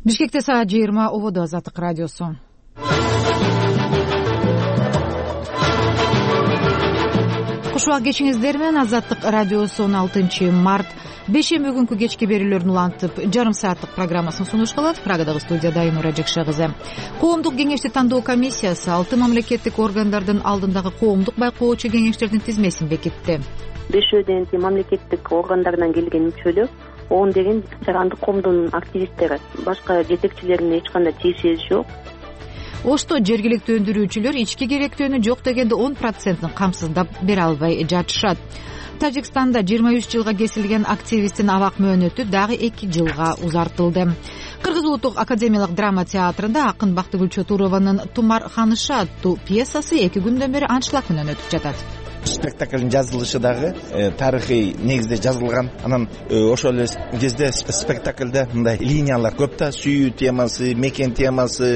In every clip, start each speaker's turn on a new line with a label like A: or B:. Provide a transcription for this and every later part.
A: Бишкекте саат 20 ободо Азаттык радиосу. Куш убак кечиңиздер менен. Азаттык радиосу 16-март бейшемби күнкү кечки берүүлөрүн улантып жарым сааттык программасын сунуш кылат. Прагадагы студияда Айнура Жекше кызы. Коомдук кеңешти тандоо комиссиясы 6 мамлекеттик органдардын алдындагы коомдук байкоочу кеңештердин тизмесин бекитти.
B: 5ден мамлекеттик органдардан келген мүчөлөр, он деген жаһандык коомдун активисттери, башка жетекчилеринин эч кандай тиешеси жок.
A: Ошто жергиликтүү өндүрүүчүлөр ички керектөөнү жок дегенде 10%-ын камсыздап бере албай жатышат. Тажикстанда 23 жылга кесилген активисттин абак мөөнөтү дагы 2 жылга узартылды. Кыргыз улуттук академиялык драма театрында акын Бактыгүл Турованын Тумар ханыша аттуу пьесасы 2 күндөн бери аншлаг менен өтүп жатат.
C: Спектаклдын жазылышы дагы тарыхый негизде жазылган. Анан ошол эле кезде спектаклде мындай линиялар көп да, сүйүү темасы, мекен темасы.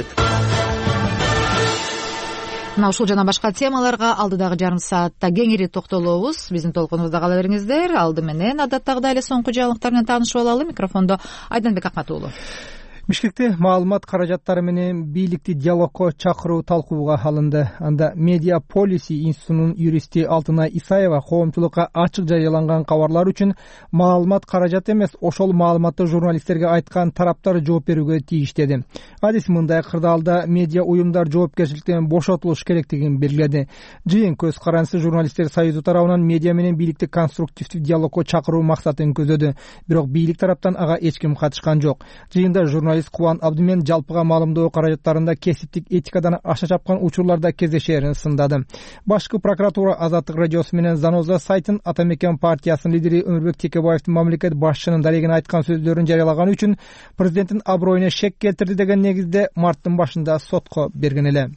A: Мына ушул жана башка темаларга алдыдагы жарым саатта кеңири токтолобуз. Биздин толкунубузда кала бериңиздер. Алды менен адаттагыдай эле соңку жаңылыктар менен таанышып алалы. Микрофондо Айданбек Акмат уулу.
D: Бишкекте маалымат каражаттары менен бийликти диалогко чакыруу талкууга алынды. Анда Media Policy институтунун юристи Алтынай Исаева коомчулукка ачык жарыяланган кабарлар үчүн маалымат каражат эмес, ошол маалыматты журналисттерге айткан тараптар жооп берүүгө тийиш деди. Адис мындай кырдаалда медиа уюмдар жоопкерчиликтен бошотулуш керектигин белгиледи. Жыйын көз карансы журналисттер союзу тарабынан медиа менен бийликти конструктивдүү диалогко чакыруу максатын көзөдү. Бирок бийлик тараптан ага эч ким катышкан жок. Жыйында журналист Кубан Абдумен жалпыга маалымдоо каражаттарында кесиптик этикадан аша чапкан учурларда кездешерин сындады. Башкы прокуратура Азаттык радиосу менен Заноза сайтын Атамекен партиясынын лидери Өмүрбек Текебаевдин мамлекет башчынын дарегине айткан сөздөрүн жарыялаган үчүн президенттин аброюна шек келтирди деген негизде марттын башында сотко берген эле.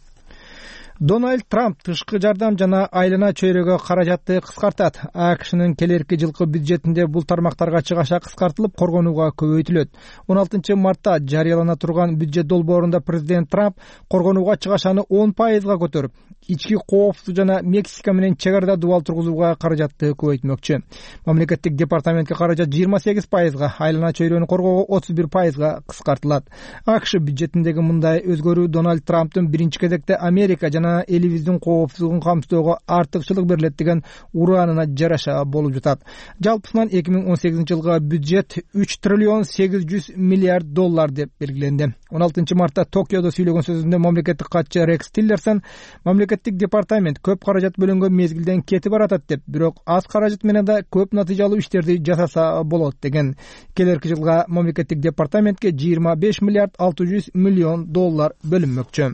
D: Дональд Трамп тышкы жардам жана айлана чөйрөгө каражатты кыскартат. АКШнын келерки жылкы бюджетинде бул тармактарга чыгаша кыскартылып, коргонууга көбөйтүлөт. 16 мартта жарыялана турган бюджет долбоорунда президент Трамп коргонууга чыгашаны 10%га көтөрүп, ички коопсуздук жана Мексика менен чек арада дубал тургузууга каражатты көбөйтмөкчү. Мамлекеттик департаментке каражат 28%га, айлана чөйрөнү коргоого 31%га кыскартылат. АКШ бюджетиндеги мындай өзгөрүү Дональд Трамптын биринчи кезекте Америка жана элибиздин коопсуздугун камсыздоого артыкчылык берилет деген ураанына жараша болуп жатат. Жалпысынан 2018 жылга бюджет 3 триллион 800 миллиард доллар деп белгиленди. 16 мартта Токиодо сүйлөгөн сөзүндө мамлекеттик катчы Рекс Тиллерсон мамлекеттик департамент көп каражат бөлөнгөн мезгилден кетип баратат деп, бирок аз каражат менен да көп натыйжалуу иштерди жасаса болот деген. Келерки жылга мамлекеттик департаментке 25 миллиард 600 миллион доллар бөлүнмөкчү.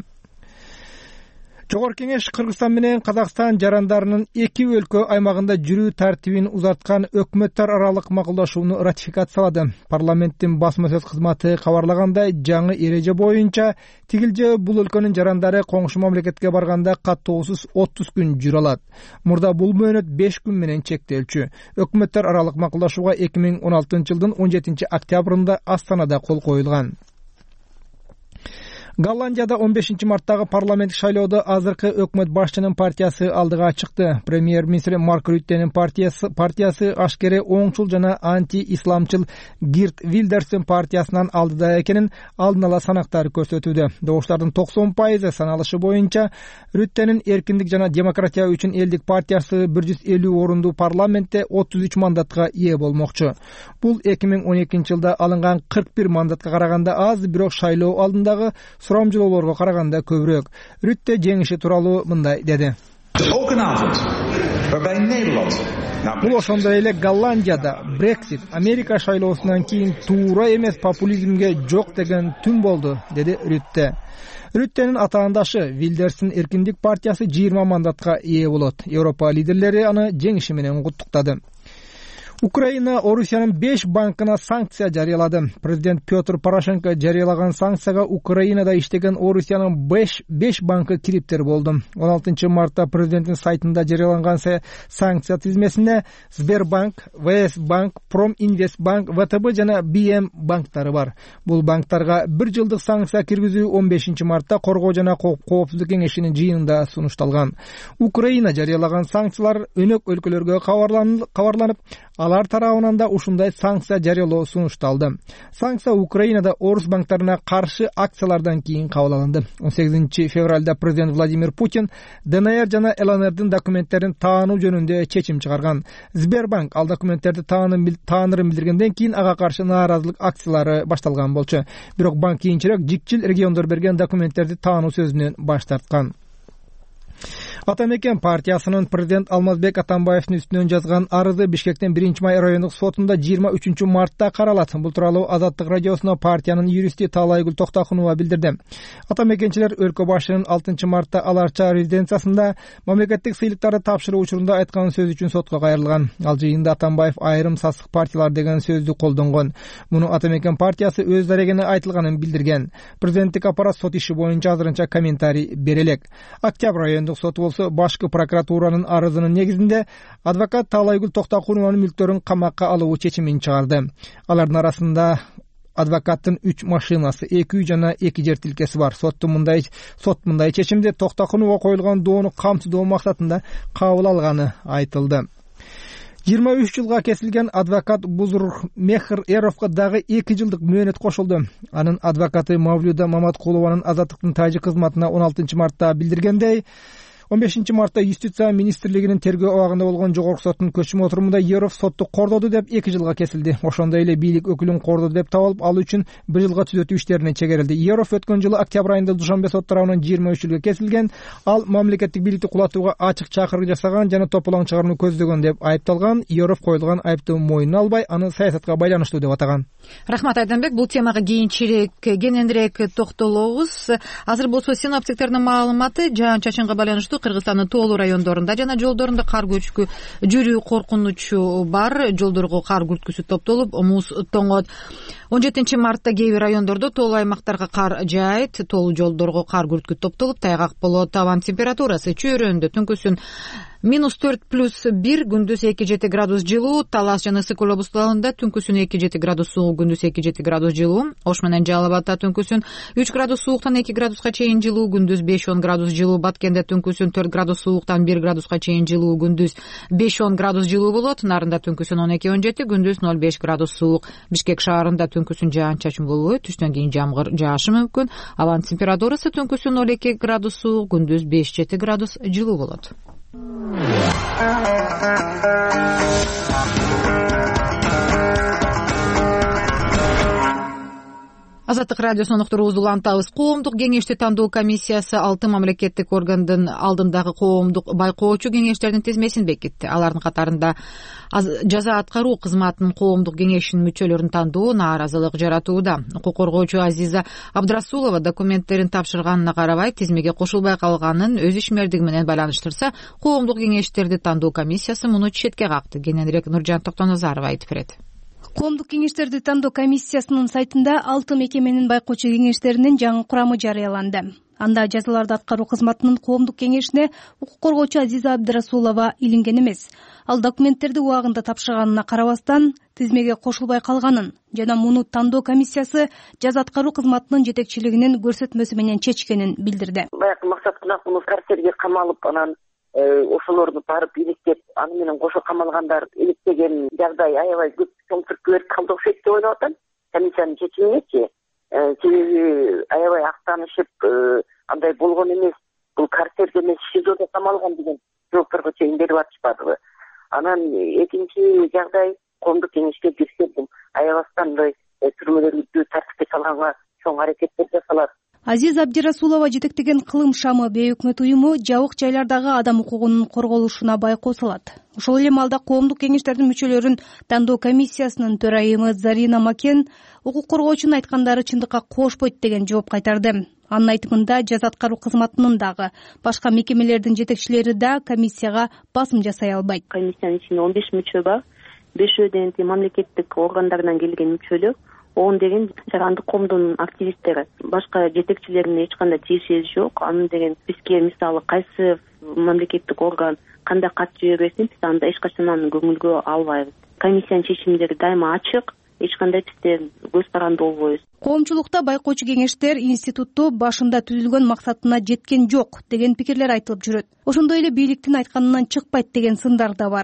D: Жогорку кеңеш Кыргызстан менен Казакстан жарандарынын эки өлкө аймагында жүрүү тартибин узарткан өкмөттөр аралык макулдашууну ратификациялады. Парламенттин басма сөз кызматы кабарлагандай, жаңы эреже боюнча тигилже бул өлкөнүн жарандары коңшу мамлекетке барганда каттоосуз 30 күн жүрө алат. Мурда бул мөөнөт 5 күн менен чектелчү. Өкмөттөр аралык макулдашууга 2016 жылдын 17 октябрында Астанада кол коюлган. Голландияда 15 марттагы парламенттик шайлоодо азыркы өкмөт башчынын партиясы алдыга чыкты. Премьер-министр Марк Рюттенин партиясы ашкере оңчул жана анти-исламчыл Гирт Вилдерстин партиясынан алдыда экенин алдын ала санактар көрсөтүүдө. Добуштардын 90% саналышы боюнча Рюттенин эркиндик жана демократия үчүн элдик партиясы 150 орундуу парламентте 33 мандатка ээ болмокчу. Бул 2012 жылда алынган 41 мандатка караганда аз, бирок шайлоо алдындагы сурамжылоолорго караганда көбүрөөк. Рютте жеңиши тууралуу мындай деди. Бул ошондой эле Голландияда Брексит, Америка шайлоосунан кийин туура эмес популизмге жок деген түн болду, деди Рютте. Рюттенин атаандашы Вилдерстин эркиндик партиясы 20 мандатка ээ болот. Европа лидерлери аны жеңиши менен куттуктады. Украина Орусиянын 5 банкына санкция жарыялады. Президент Петр Порошенко жарыялаган санкцияга Украинада иштеген Орусиянын 5 банкы кириптер болду. 16 мартта президенттин сайтында жарыяланган санкция тизмесинде Сбербанк, ВС банк, Проминвестбанк, ВТБ жана БМ банктары бар. Бул банктарга 1 жылдык санкция киргизүү 15 мартта Коргоо жана Коопсуздук кеңешинин жыйынында сунушталган. Украина жарыялаган санкциялар өнөк өлкөлөргө кабарланып, алар тарабынан да ушундай санкция жарыялоо сунушталды. Санкция Украинада орус банктарына каршы акциялардан кийин кабыл алынды. 18 февралда президент Владимир Путин ДНР жана ЛНРдин документтерин таануу жөнүндө чечим чыгарган. Сбербанк ал документтерди таанырын билдиргенден кийин ага каршы нааразылык акциялары башталган болчу. Бирок банк кийинчерээк жикчил региондор берген документтерди таануу сөзүнөн баш тарткан. Ата мекен партиясынын президент Алмазбек Атамбаевдин үстүнөн жазган арызы Бишкектин 1-май райондук сотунда 23 мартта каралат. Бул тууралуу Азаттык радиосуна партиянын юристи Таалайгүл Токтокунова билдирди. Ата мекенчилер өлкө башчынын 6 мартта Аларча резиденциясында мамлекеттик сыйлыктарды тапшыруу учурунда айткан сөз үчүн сотко кайрылган. Ал жыйында Атамбаев айрым сасык партиялар деген сөздү колдонгон. Муну Ата мекен партиясы өз дарегине айтылганын билдирген. Президенттик аппарат сот иши боюнча азырынча комментарий бере элек. Октябрь райондук соту болсо башкы прокуратуранын арызынын негизинде адвокат Таалайгүл Токтокунованын мүлктөрүн камакка алуу чечимин чыгарды. Алардын арасында адвокаттын 3 машинасы, 2 үй жана 2 жер тилкеси бар. Сот мындай чечимди Токтокунова коюлган доону камсыздоо максатында кабыл алганы айтылды. 23 жылга кесилген адвокат Бузурмехр Эровго дагы 2 жылдык мөөнөт кошулду. Анын адвокаты Мавлюда Маматкулованын Азаттыктын тажик кызматына 16 мартта билдиргендей, 15 мартта Юстиция министрлигинин тергөө абагында болгон жогорку соттун көчмө отурумунда Еров сотту кордоду деп 2 жылга кесилди. Ошондой эле бийлик өкүлүн кордоду деп табылып, ал үчүн 1 жылга түзөтүү иштерине чегерилди. Еров өткөн жылы октябрь айында Душанбе сот тарабынан 23 жылга кесилген. Ал мамлекеттик бийликти кулатууга ачык чакырык жасаган жана тополоң чыгарууну көздөгөн деп айыпталган. Еров коюлган айыптын мойнуна албай, аны саясатка байланыштуу деп атаган.
A: Рахмат Айданбек, бул темага кененирээк токтолобуз. Азыр болсо синоптиктердин маалыматы жаан-чачынга байланыштуу Кыргызстандын тоолуу райондорунда жана жолдорунда кар көчкү жүрүү коркунучу бар. Жолдорго кар күрткүсү топтолуп, муз тоңот. 17 мартта кээ бир райондордо тоолуу аймактарга кар жаайт, тоолуу жолдорго кар күрткү топтолуп, тайгак болот. Табан температурасы чөйрөндө түнкүсүн -4+1, күндүз 2-7 градус жылуу. Талас жана Ысык Көл облустарында түнкүсүн 2-7 градус суук, күндүз 2-7 градус жылуу. Ош менен Жалал Абадта түнкүсүн 3 градус сууктан 2 градуска чейин жылуу, күндүз 5-10 градус жылуу. Баткенде түнкүсүн 4 градус сууктан 1 градуска чейин жылуу, күндүз 5-10 градус жылуу болот. Нарында түнкүсүн 12-17, күндүз 0-5 градус суук. Бишкек шаарында түнкүсүн жаан-чачын болбойт, түштөн кийин жамгыр жаашы мүмкүн. Абанын температурасы түнкүсүн 0-2 градус суук, күндүз 5-7 градус жылуу болот. Азаттык радиосунун уктуруубузду улантабыз. Коомдук кеңешти тандоо комиссиясы 6 мамлекеттик органдын алдындагы коомдук байкоочу кеңештердин тизмесин бекитти. Алардын катарында жаза аткаруу кызматынын коомдук кеңешинин мүчөлөрүн тандоо нааразылык жаратууда. Укук коргоочу Азиза Абдрасулова документтерин тапшырганына карабай тизмеге кошулбай калганын өз ишмердиги менен байланыштырса, коомдук кеңештерди тандоо комиссиясы муну четке какты. Кененирээк Нуржан Токтоназарова айтып берет.
E: Коомдук кеңештерди тандоо комиссиясынын сайтында 6 мекеменин байкоочу кеңештеринин жаңы курамы жарыяланды. Анда жазаларды аткаруу кызматынын коомдук кеңешине укук коргоочу Азиза Абдрасулова илинген эмес. Ал документтерди убагында тапшырганына карабастан тизмеге кошулбай калганын жана муну тандоо комиссиясы жаза аткаруу кызматынын жетекчилигинин көрсөтмөсү менен чечкенин билдирди.
F: Баягы максат муну карцерге камалып, анан ошолорду барып иликтеп, аны менен кошо камалгандар иликтеген жагдай аябай көп чоң түрткү берип калды окшойт деп ойлоп атам. Комиссиянын чечимиңечи, себеби аябай актанышып, андай болгон эмес, бул карцерде эмес ШИЗОдо камалган деген жоопторго чейин берип атышпадыбы. Анан экинчи жагдай, коомдук кеңешке кирсем, аябастан мындай түрмөлөрдү тартипке салганга чоң аракеттер жасалат.
E: Азиза Абдрасулова жетектеген Кылым шамы бейөкмөт уюму жабык жайлардагы адам укугунун корголушуна байкоо салат. Ошол эле маалда коомдук кеңештердин мүчөлөрүн тандоо комиссиясынын төрайымы Зарина Макен укук коргоочунун айткандары чындыкка кошпойт деген жооп кайтарды. Анын айтымында жаза аткаруу кызматынын дагы башка мекемелердин жетекчилери да комиссияга басым жасай албайт.
B: Комиссиянын ичинде 15 мүчө бар. 5-ден мамлекеттик органдардан келген мүчөлөр, 10 деген жарандык коомдун активисттери. Башка жетекчилердин эч кандай тиешеси жок. Аны деген бизге мисалы кайсы мамлекеттик орган кандай кат жибербесин, биз анда эч качан аны көңүлгө албайбыз. Комиссиянын чечимдери дайыма ачык, эч кандай бизде көз каранды болбойбуз.
E: Коомчулукта байкоочу кеңештер институтту башында түзүлгөн максатына жеткен жок деген пикирлер айтылып жүрөт. Ошондой эле бийликтин айтканынан чыкпайт деген сындар да бар.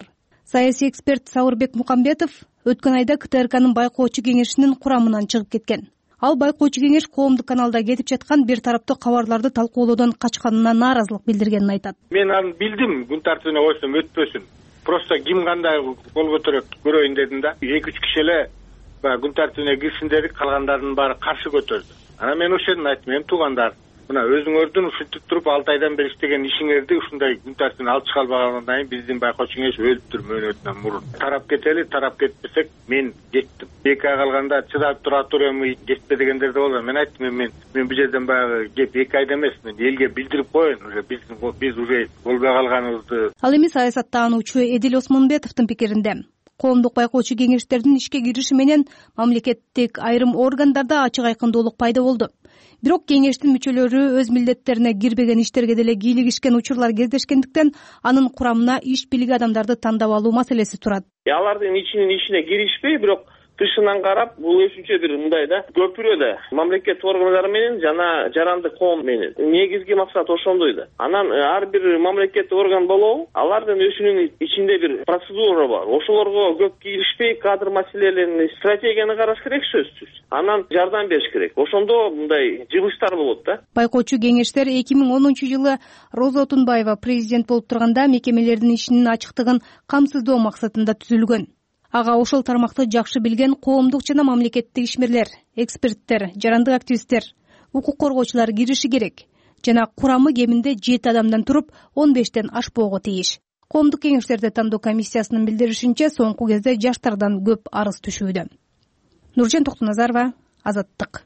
E: Саясий эксперт Сауырбек Мукамбетов өткөн айда КТРКнын байкоочу кеңешинин курамынан чыгып кеткен. Ал байкоочу кеңеш коомдук каналда кетип жаткан бир тараптуу кабарларды талкуулоодон качканына нааразылык билдиргенин айтат.
G: Мен аны билдим, күн тартибине койсом өтпөсүн. Просто ким кандай кол көтөрөт көрөйүн дедим да. 2-3 киши эле күн тартибине кирсин дедик, калгандарынын баары каршы көтөрдү. Анан мен ошол жерден айттым, эми туугандар, мына өзүңөрдүн ушинтип туруп 6 айдан бери иштеген ишиңерди ушундай күн тартибине алып чыга албагандан кийин биздин байкоочу кеңеш өлүптүр мөөнөтүнөн мурун. Тарап кетели, тарап кетпесек мен кеттим. 2 ай калганда чыдап тура эми кетпе дегендер да болду. Мен айттым, мен бул жерден баягы кеп 2 айда эмес, мен элге билдирип коеюн, уже биз уже болбой калганыбызды.
E: Ал эми саясаттаануучу Эдил Осмонбетовдун пикиринде коомдук байкоочу кеңештердин ишке кириши менен мамлекеттик айрым органдарда ачык айкындуулук пайда болду. Бирок кеңештин мүчөлөрү өз милдеттерине кирбеген иштерге деле кийлигишкен учурлар кездешкендиктен анын курамына иш билиги адамдарды тандап алуу маселеси турат.
H: Алардын ичине киришпей, бирок тышынан карап, бул өзүнчө бир мындай да көпүрөдө мамлекет органдары менен жана жарандык коом менен негизги максат ошондой да. Анан ар бир мамлекеттик орган болобу, алардын өзүнүн ичинде бир процедура бар. Ошолорго көп киришпей, кадр маселелерин, стратегияны караш керек сөзсүз. Анан жардам бериш керек. Ошондо мындай жыгылыштар болот да.
E: Байкоочу кеңештер 2010-жылы Роза Отунбаева президент болуп турганда мекемелердин ишинин ачыктыгын камсыздоо максатында түзүлгөн. Ага ошол тармакты жакшы билген коомдук жана мамлекеттик ишмерлер, эксперттер, жарандык активисттер, укук коргоочулар кириши керек жана курамы кеминде 7 адамдан туруп 15тен ашпоого тийиш. Коомдук кеңештерди тандоо комиссиясынын билдиришинче, соңку кезде жаштардан көп арыз түшүүдө. Нуржан Токтоназарова, Азаттык.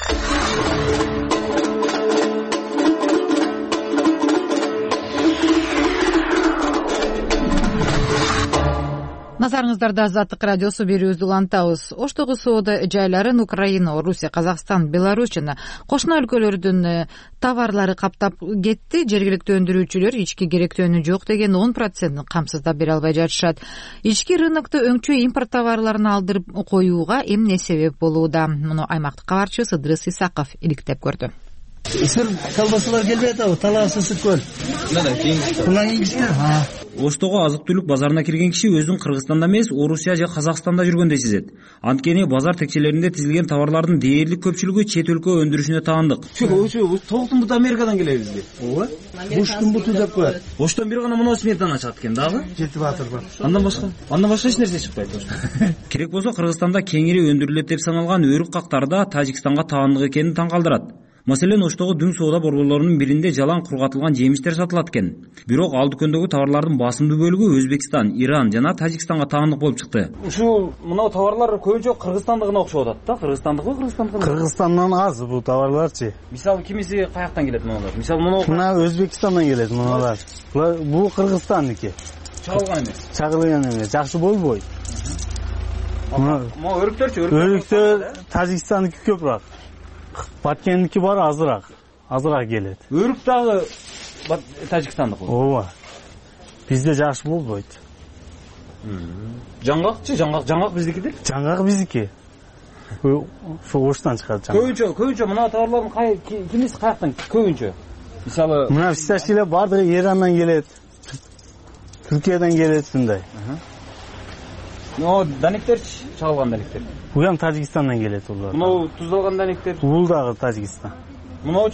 A: Назарыңыздарда Азаттык радиосу берүүбүздү улантабыз. Оштогу соода жайларын Украина, Орусия, Казакстан, Беларусь жана кошуна өлкөлөрдүн товарлары каптап кетти. Жергиликтүү өндүрүүчүлөр ички керектөөнү жок деген 10% камсыздап бере албай жатышат. Ички рынокту өңчө импорт товарларын алдырып коюуга эмне себеп болууда? Муну аймактык кабарчыбыз Ыдырыс Исаков иликтеп көрдү.
I: Сыр колбасалар келбей атабы, талаасы сүткөл. Мына кийгичтер.
J: Оштогу азык-түлүк базарына кирген киши өзүн Кыргызстанда эмес, Орусия же Казакстанда жүргөндөй сезет. Анткени базар текчелеринде тизилген товарлардын дээрлик көпчүлүгү чет өлкө өндүрүшүнө таандык.
I: Токтун буту Америкадан келеби бизге. Ооба. Буштун буту деп коет.
J: Оштон бир гана мына сметана чыгат экен дагы.
I: Жетип атыр бар.
J: Андан башка эч нерсе чыкпайт. Керек болсо Кыргызстанда кеңири өндүрүлөт деп саналган өрүк кактарда Тажикстанга таандык экени таң калтырат. Маселен, Оштогу дүң соода борборлорунун биринде жалаң кургатылган жемиштер сатылат экен. Бирок ал дүкөндөгү товарлардын басымдуу бөлүгү Өзбекстан, Иран жана Тажикстанга таандык болуп чыкты.
I: Ушул мына товарлар көбүнчө Кыргызстандыгына окшоп атат да. Кыргызстандан аз бул товарларчы.
J: Мисалы кимиси каяктан келет муналар? Мисалы мына
I: Өзбекстандан келет муналар. Бул Кыргызстандыкы. Чагылган эмес. Жакшы болбойт.
J: Мына өрүктөрчү?
I: Өрүктөр Тажикстандыкы көбүрөөк. Баткендики бар азыраак келет.
J: Өрүк дагы Тажикстандык.
I: Ооба. Бизде жакшы болбойт.
J: Жаңгак биздикидир?
I: Жаңгак биздики. Ошо оштан чыгат жаңгак.
J: Көбүнчө мына товарлардын кимиси каяктан көбүнчө? Мисалы,
I: мына фисташкилер бардыгы Ирандан келет. Түркиядан келет ушундай.
J: Данектерчи, чагылган данектер.
I: Бул ham Тажикстандан келет улар.
J: Мына туздалган данектер.
I: Бул дагы Тажикстан.
J: Мынаучу?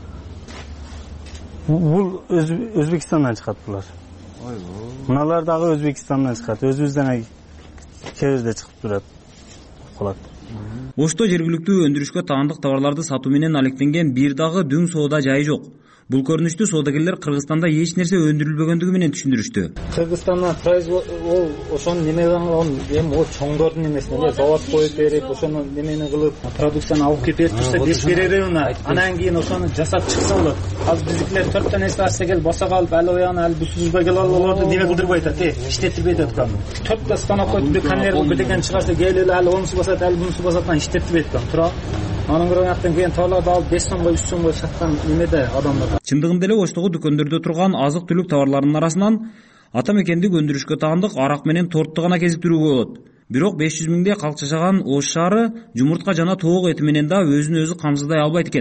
I: Бул Өзбекстандан чыгат булар. Мыналар дагы Өзбекстандан чыгат. Өзүбүздөн кебизде чыгып турат. Калат.
J: Ошто жергиликтүү өндүрүшкө таандык товарларды сатуу менен алектенген бир дагы дүң соода жайы жок. Бул көрүнүштү соодагерлер Кыргызстанда эч нерсе өндүрүлбөгөндүгү менен түшүндүрүштү.
K: Кыргызстандан ол ошону немеден эми о чоңдордун эмесине завод коюп берип, ошону немени кылып, продукцияны алып келип берип турса, беш берери уна. Анан кийин ошону жасап чыкса болот. Азыр биздикилер 4 та нерсе ачса келип баса калып, али оягына али бусузбай келип аларды неме кылдырбай атат, иштетирбей атат. 4 та станок коюп бир конвейер бирдеген чыгарса келип али онусу басат, али бунусу басат, иштетирбей атат. Тура. Анын кыргыяктан келген товарларды алып 5 сомго 3 сомго саткан немеде адамдар.
J: Чындыгында эле Оштогу дүкөндөрдө турган азык-түлүк товарларынын арасынан ата мекендик өндүрүшкө таандык арак менен тортты гана кезиктирүүгө болот. Бирок 500 миңдей калк жашаган Ош шаары жумуртка жана тоок эти менен да өзүн өзү камсыздай албайт экен.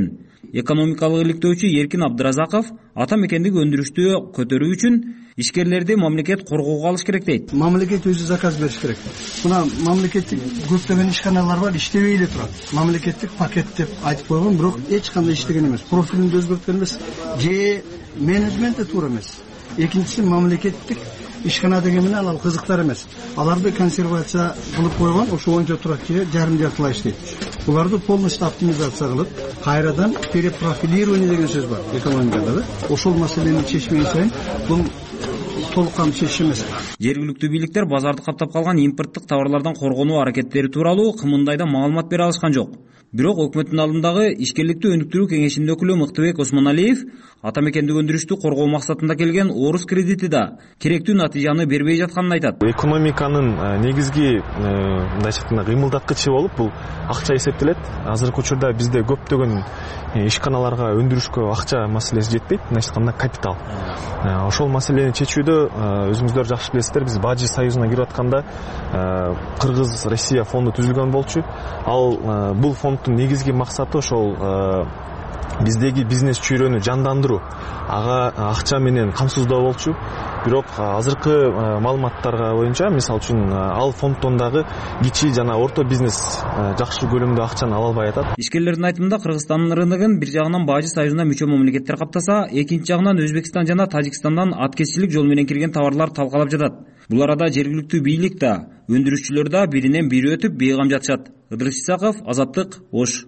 J: Экономикалык иликтөөчү Эркин Абдыразаков ата мекендик өндүрүштү көтөрүү үчүн ишкерлерди мамлекет коргоого алыш керек дейт.
L: Мамлекет өзү заказ бериш керек. Мына мамлекеттик көптөгөн ишканалар бар, иштебей эле турат. Мамлекеттик пакет деп айтып койгон, бирок эч кандай иштеген эмес. Профилин өзгөрткөн эмес, же менеджменти туура эмес. Экинчиси мамлекеттик ишкана деген менен ал кызыктар эмес. Аларды консервация кылып койгон, ошо боюнча турат, же жарым-жартылай иштейт. Буларды полностью оптимизация кылып, кайрадан перепрофилирование деген сөз бар экономикада, да. Ошол маселени чечмеген сайын бул толук кандуу чечиш эмес.
J: Жергиликтүү бийликтер базарды каптап калган импорттук товарлардан коргонуу аракеттери тууралуу кымындайда маалымат бере алышкан жок. Бирок өкмөттүн алдындагы ишкерликти өнүктүрүү кеңешинин өкүлү Мыктыбек Осмоналиев ата мекендик өндүрүштү коргоо максатында келген орус кредити да керектүү натыйжаны бербей жатканын айтат.
M: Экономиканын негизги мындай айтканда кыймылдаткычы болуп бул акча эсептелет. Азыркы учурда бизде көптөгөн ишканаларга өндүрүшкө акча маселеси жетпейт, мындай айтканда капитал. Ошол маселени чечүүдө өзүңүздөр жакшы билесиздер, биз Бажи союзуна кирип атканда Кыргыз Россия фонду түзүлгөн болчу. Ал бул фонддун негизги максаты ошол биздеги бизнес чөйрөнү жандандыруу, ага акча менен камсыздоо болчу. Бирок азыркы маалыматтарга боюнча, мисалы үчүн, ал фонддон дагы кичи жана орто бизнес жакшы көлөмдө акчаны ала албай атат.
J: Ишкерлердин айтымында Кыргызстандын рыногун бир жагынан Бажи союзуна мүчө мамлекеттер каптаса, экинчи жагынан Өзбекстан жана Тажикстандан аткезчилик жол менен кирген товарлар талкалап жатат. Бул арада жергиликтүү бийлик да, өндүрүшчүлөр да биринен бири өтүп бейгам жатышат. Ыдырыс Исаков, Азаттык, Ош.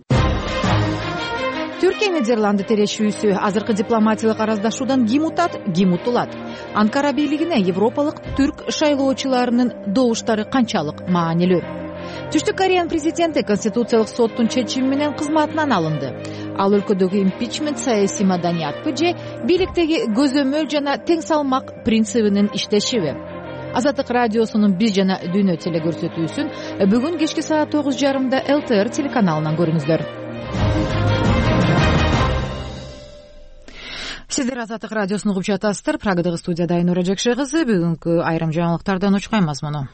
A: Түркия Нидерланды терешүүсү азыркы дипломатиялык араздашуудан ким утат, ким утулат? Анкара бийлигине европалык түрк шайлоочуларынын добуштары канчалык маанилүү? Түштүк Кореянын президенти Конституциялык соттун чечими менен кызматынан алынды. Ал өлкөдөгү импичмент саясий маданиятпы же бийликтеги көзөмөл жана тең салмак принцибинин иштешиби? Азаттык радиосунун биз жана дүйнө телекөрсөтүүсүн бүгүн кечки саат 9:30 ЛТР телеканалынан көрүңүздөр. Сиздер Азаттык радиосун угуп жатасыздар. Прагадагы студияда Айнура Жакшы кызы. Бүгүнкү айрым жаңылыктардан учкай мазмуну.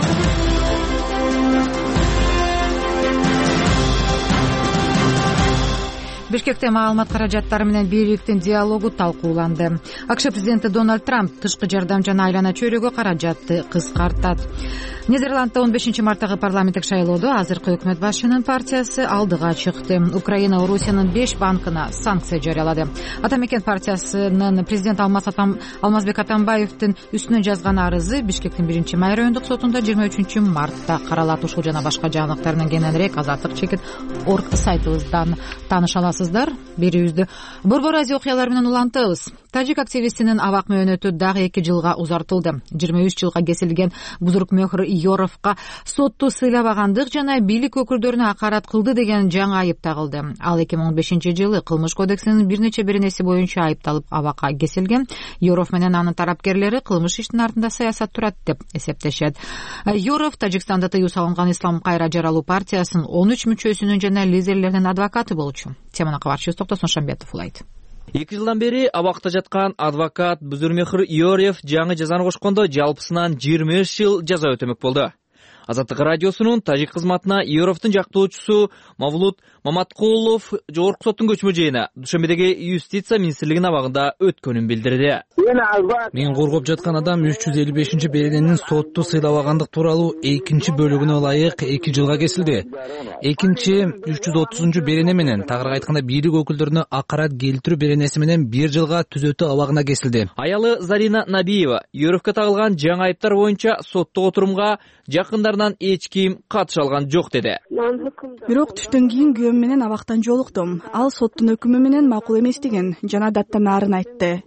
A: Бишкекте маалымат каражаттары менен бийликтин диалогу талкууланды. АКШ президенти Дональд Трамп тышкы жардам жана айлана чөйрөгө каражатты кыскартат. Нидерландда 15 марттагы парламенттик шайлоодо азыркы өкмөт башчынын партиясы алдыга чыкты. Украина Орусиянын 5 банкына санкция жарыялады. Ата мекен партиясынын президент Алмазбек Атамбаевдин үстүнө жазган арызы Бишкектин 1-май райондук сотунда 23 мартта каралат. Ушул жана башка жаңылыктар менен кененирээк Азаттык-орг сайтыбыздан тааныша аласыздар. Берүүбүздү Борбор Азия окуялары менен улантабыз. Тажик активистинин абак мөөнөтү дагы 2 жылга узартылды. 23 жылга кесилген Бузургмехр Йоровго сотту сыйлабагандык жана бийлик өкүлдөрүнө акарат кылды деген жаңы айып тагылды. Ал 2015 жылы кылмыш кодексинин бир нече беренеси боюнча айыпталып абакка кесилген. Йоров менен анын тарапкерлери кылмыш иштин артында саясат турат деп эсептешет. Йоров Тажикстанда тыюу салынган Ислам кайра жаралуу партиясынын 13 мүчөсүнүн жана лидерлеринин адвокаты болчу. Теманы кабарчыбыз Токтосун Шамбетов улайт.
N: 2 жылдан бери абакта жаткан адвокат Бузурмехр Йоров жаңы жазаны кошкондо жалпысынан 23 жыл жаза өтөмөк болду. Азаттык радиосунун тажик кызматына Йоровдун жактоочусу Мавлут Маматкулов жогорку соттун көчмө жыйына Душанбедеги юстиция министрлигинин абагында өткөнүн билдирди.
O: Мен коргоп жаткан адам 355 берененин сотту сыйлабагандык тууралуу 2 бөлүгүнө ылайык 2 жылга кесилди. Экинчи 330 берене менен тагыраак айтканда бийлик өкүлдөрүнө акарат келтирүү беренеси менен 1 жылга түзөтүү абагына кесилди.
N: Аялы Зарина Набиева Йоровго тагылган жаңы айыптар боюнча соттук отурумга жакындарынан эч ким катыша алган жок деди.
P: Бирок түштөн кийин күйөөм менен абактан жолуктум. Ал соттун өкүмү менен макул эмес деген жана даттан арын айтты.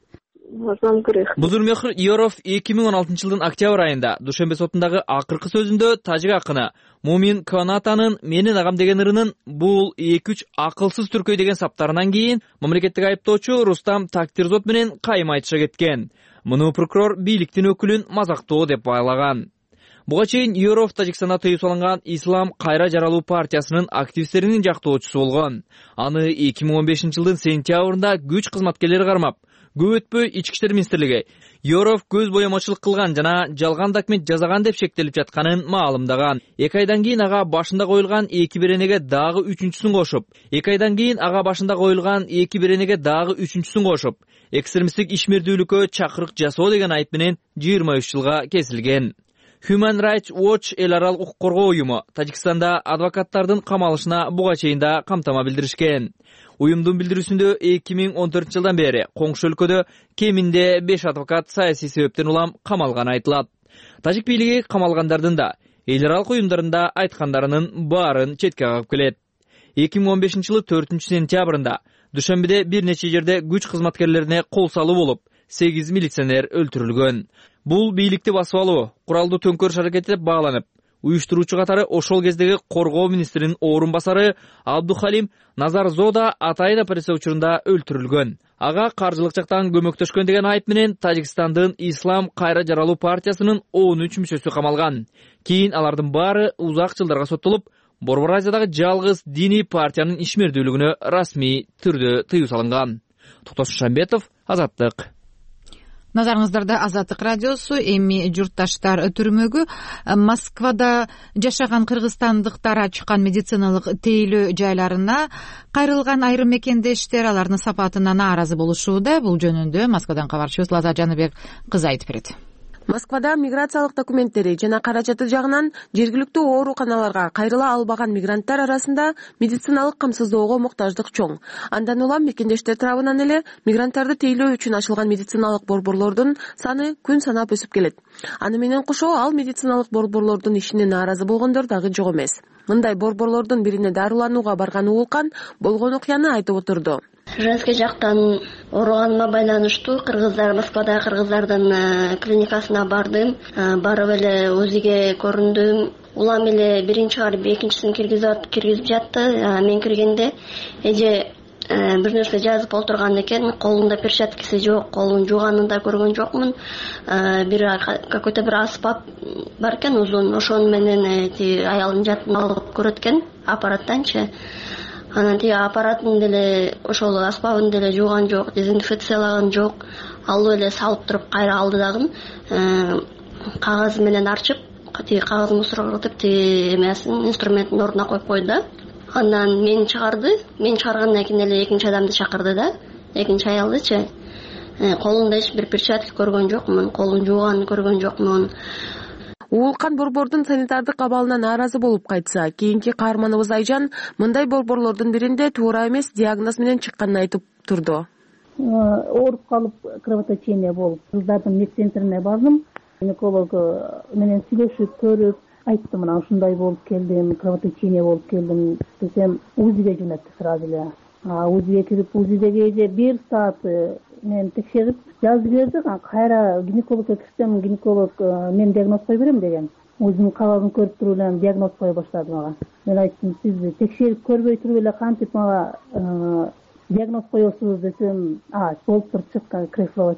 N: Бузурмехр Йоров 2016 жылдын октябрь айында Душанбе сотундагы акыркы сөзүндө тажик акыны Мумин Канатанын менин агам деген ырынын бул 2-3 акылсыз түркөй деген саптарынан кийин мамлекеттик айыптоочу Рустам Тактирзот менен кайым айтыша кеткен. Муну прокурор бийликтин өкүлүн мазактоо деп байлаган. Буга чейин Йоров Тажикстанда тыюу салынган Ислам кайра жаралуу партиясынын активисттеринин жактоочусу болгон. Аны 2015 жылдын сентябрында күч кызматкерлери кармап, Көп өтпөй Ички иштер министрлиги Yorov көз боямачылык кылган жана жалган документ жасаган деп шектелип жатканын маалымдаган. 2 айдан кийин ага башында коюлган 2 беренеге дагы 3-сүн кошуп, 2 айдан кийин ага башында коюлган 2 беренеге дагы 3-сүн кошуп, экстремисттик ишмердүүлүккө чакырык жасоо деген айып менен 23 жылга кесилген. Human Rights Watch эл аралык укук коргоо уюму Тажикстанда адвокаттардын камалышына буга чейин да камтама билдиришкен. Уюмдун билдирүүсүндө 2014 жылдан бери коңшу өлкөдө кеминде 5 адвокат саясий себептен улам камалганы айтылат. Тажик бийлиги камалгандардын да эл аралык уюмдарында айткандарынын баарын четке кагып келет. 2015 жылы 4-сентябрында Душанбеде бир нече жерде күч кызматкерлерине кол салуу болуп, 8 милиционер өлтүрүлгөн. Бул бийликти басып алуу, куралдуу төңкөрүш аракети деп багланып, уюштуруучу катары ошол кездеги коргоо министринин орун басары Абдухалим Назарзода атайын операция учурунда өлтүрүлгөн. Ага каржылык жактан көмөктөшкөн деген айып менен Тажикстандын Ислам кайра жаралуу партиясынын 13 мүчөсү камалган. Кийин алардын баары узак жылдарга соттолуп, Борбор Азиядагы жалгыз диний партиянын ишмердүүлүгүнө расмий түрдө тыюу салынган. Токтош Шамбетов, Азаттык.
A: Назарыңыздарда Азаттык радиосу. Эми журтташтар, түрмөгү Москвада жашаган кыргызстандыктар ачкан медициналык тейлөө жайларына кайрылган айрым мекендештер алардын сапатына нааразы болушууда. Бул жөнүндө Москвадан кабарчыбыз Лаза Жаныбек кызы айтып берет.
Q: Москвада миграциялык документтери жана каражаты жагынан жергиликтүү ооруканаларга кайрыла албаган мигранттар арасында медициналык камсыздоого муктаждык чоң. Андан улам мекендештер тарабынан эле мигранттарды тейлөө үчүн ачылган медициналык борборлордун саны күн санап өсүп келет. Аны менен кошо ал медициналык борборлордун ишине нааразы болгондор дагы жок эмес. Мындай борборлордун бирине дарыланууга барган Уулкан болгон окуяны айтып отурду.
R: Женский жактан ооруганыма байланыштуу Москвадагы кыргыздардын клиникасына бардым. Барып эле УЗИге көрүндүм. Улам эле биринчи барып экинчисин киргизип жатты. Мен киргенде эже бир нерсе жазып отурган экен. Колунда перчаткасы жок, колун жууганын да көргөн жокмун. Какой-то бир аспап бар экен узун. Ошону менен аялым жатып алып көрөт экен аппараттанчы. Анан тиги аппаратын деле ошол аспабын деле жууган жок, дезинфекциялаган жок. Алып эле салып туруп кайра алды дагы кагаз менен арчып, тиги кагазды мусорго кытып тиги эмесин инструментин ордуна коюп койду. Андан мени чыгарды. Мени чыгаргандан кийин эле экинчи адамды чакырды да. Экинчи аялдычы. Колунда эч бир перчатка көргөн жокмун, колун жууганын көргөн жокмун.
Q: Уулкан борбордун санитардык абалына нааразы болуп кайтса, кийинки каарманыбыз Айжан мындай борборлордун биринде туура эмес диагноз менен чыкканын айтып турду.
S: Ооруп калып, кровоточение болуп, кыздардын медцентрине бардым. Гинеколог менен сүйлөшүп көрүп, айттым, мына ушундай болуп келдим, кровоточение болуп келдим десем, УЗИге жөнөттү сразу эле. УЗИге кирип, УЗИдеги эже 1 саат мен текшерип жазып берди. Кайра гинекологко кирсем, гинеколог мен диагноз кое берем деген. Өзүнүн кабагын көрүп туруп эле диагноз кое баштады мага. Мен айттым, сиз текшерип көрбөй туруп эле кантип мага диагноз коесуз десем, болуп туруп чыккан, креслого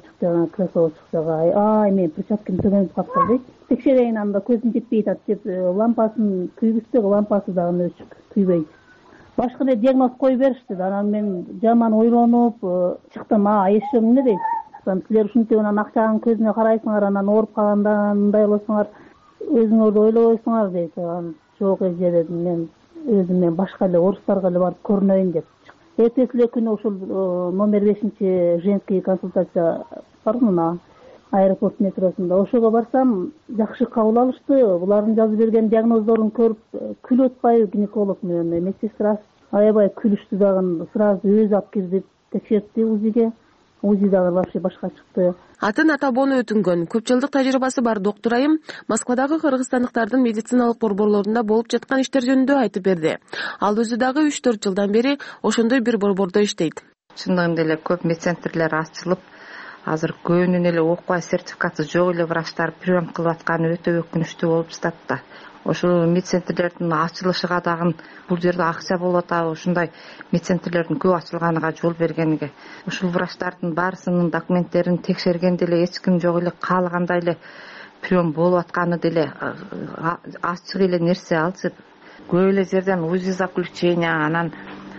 S: чыкты, мен перчаткамды төгөнүп калыптыр дейт. Текшерейин, анда көзүм жетпей атат деп лампасын күйгүзсөк, лампасы дагы өчүк, күйбөйт. Башка эле диагноз кое беришти. Анан мен жаман ойлонуп чыктым. Эшем эмне дейт? Силер ушинтип анан акчанын көзүнө карайсыңар, анан ооруп калганда мындай болосуңар, өзүңөрдү ойлобойсуңар дейт. Жок эже дедим, мен өзүм башка эле орустарга эле барып көрүнөйүн деп. Эртеси эле күнү ошол номер 5 женский консультация бар мына аэропорт метросунда. Ошого барсам, жакшы кабыл алышты. Булардын жазып берген диагноздорун көрүп, күлүп атпайбы гинеколог менен медсестра аябай күлүштү дагы. Сразу өзү алып кирди, текшертти УЗИге. УЗИ дагы вообще башка чыкты.
Q: Атын Атабону өтүнгөн, көп жылдык тажрыйбасы бар доктор айым Москвадагы кыргызстандыктардын медициналык борборлорунда болуп жаткан иштер жөнүндө айтып берди. Ал өзү дагы 3-4 жылдан бери ошондой бир борбордо иштейт.
T: Чындыгында эле көп медцентрлер ачылып, азыр көбүнүн эле окуя сертификаты жок эле врачтар прием кылып атканы өтө өкүнүчтүү болуп жатат да. Ошол медцентрлердин ачылышыга дагы бул жерде акча болуп атабы, ушундай медцентрлердин көп ачылганыга жол бергенге. Ушул врачтардын баарысынын документтерин текшергенде эле эч ким жок эле, каалагандай эле прием болуп атканы деле ачык эле нерсе алчы. Көп эле жерден УЗИ заключение, анан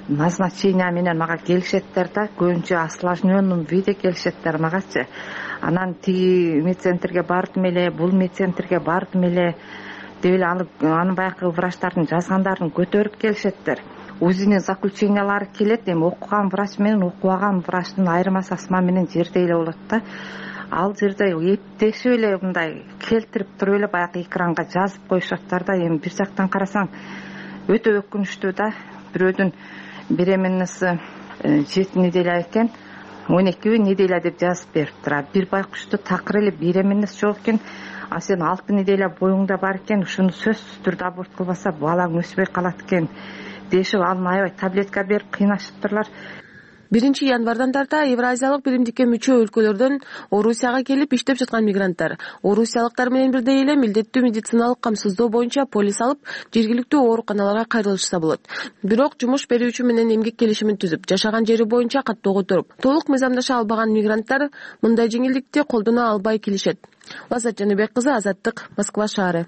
T: назначение менен мага келишеттер да, көбүнчө осложненном виде келишеттер магачы. Анан тиги медцентрге бардым эле, бул медцентрге бардым эле деп эле анын баягы врачтардын жазгандарын көтөрүп келишеттер. УЗИнин заключениялары келет, эми окуган врач менен окубаган врачтын айырмасы асма менен жерде эле болот да. Ал жерде эптешип эле мындай келтирип туруп эле баягы экранга жазып коюшаттар да. Эми бир жактан карасаң өтө өкүнүчтүү да. Бирөөдүн беременности 7 неделя экен, 12 неделя деп жазып бериптир. Бир байкушту такыр эле беременность жок экен, а сен 6 неделя боюңда бар экен, ушуну сөзсүз түрдө аборт кылбаса балаң өсбөй калат экен дешип, аны аябай таблетка берип кыйнашыптырлар.
Q: 1-январдан тарта Евразиялык биримдикке мүчө өлкөлөрдөн Орусияга келип иштеп жаткан мигранттар орусиялыктар менен бирдей эле милдеттүү медициналык камсыздоо боюнча полис алып, жергиликтүү ооруканаларга кайрылышса болот. Бирок жумуш берүүчү менен эмгек келишимин түзүп, жашаган жери боюнча каттоого туруп, толук мыйзамдаша албаган мигранттар мындай жеңилдикти колдоно албай келишет. Лаззат Жаныбек кызы, Азаттык, Москва шаары.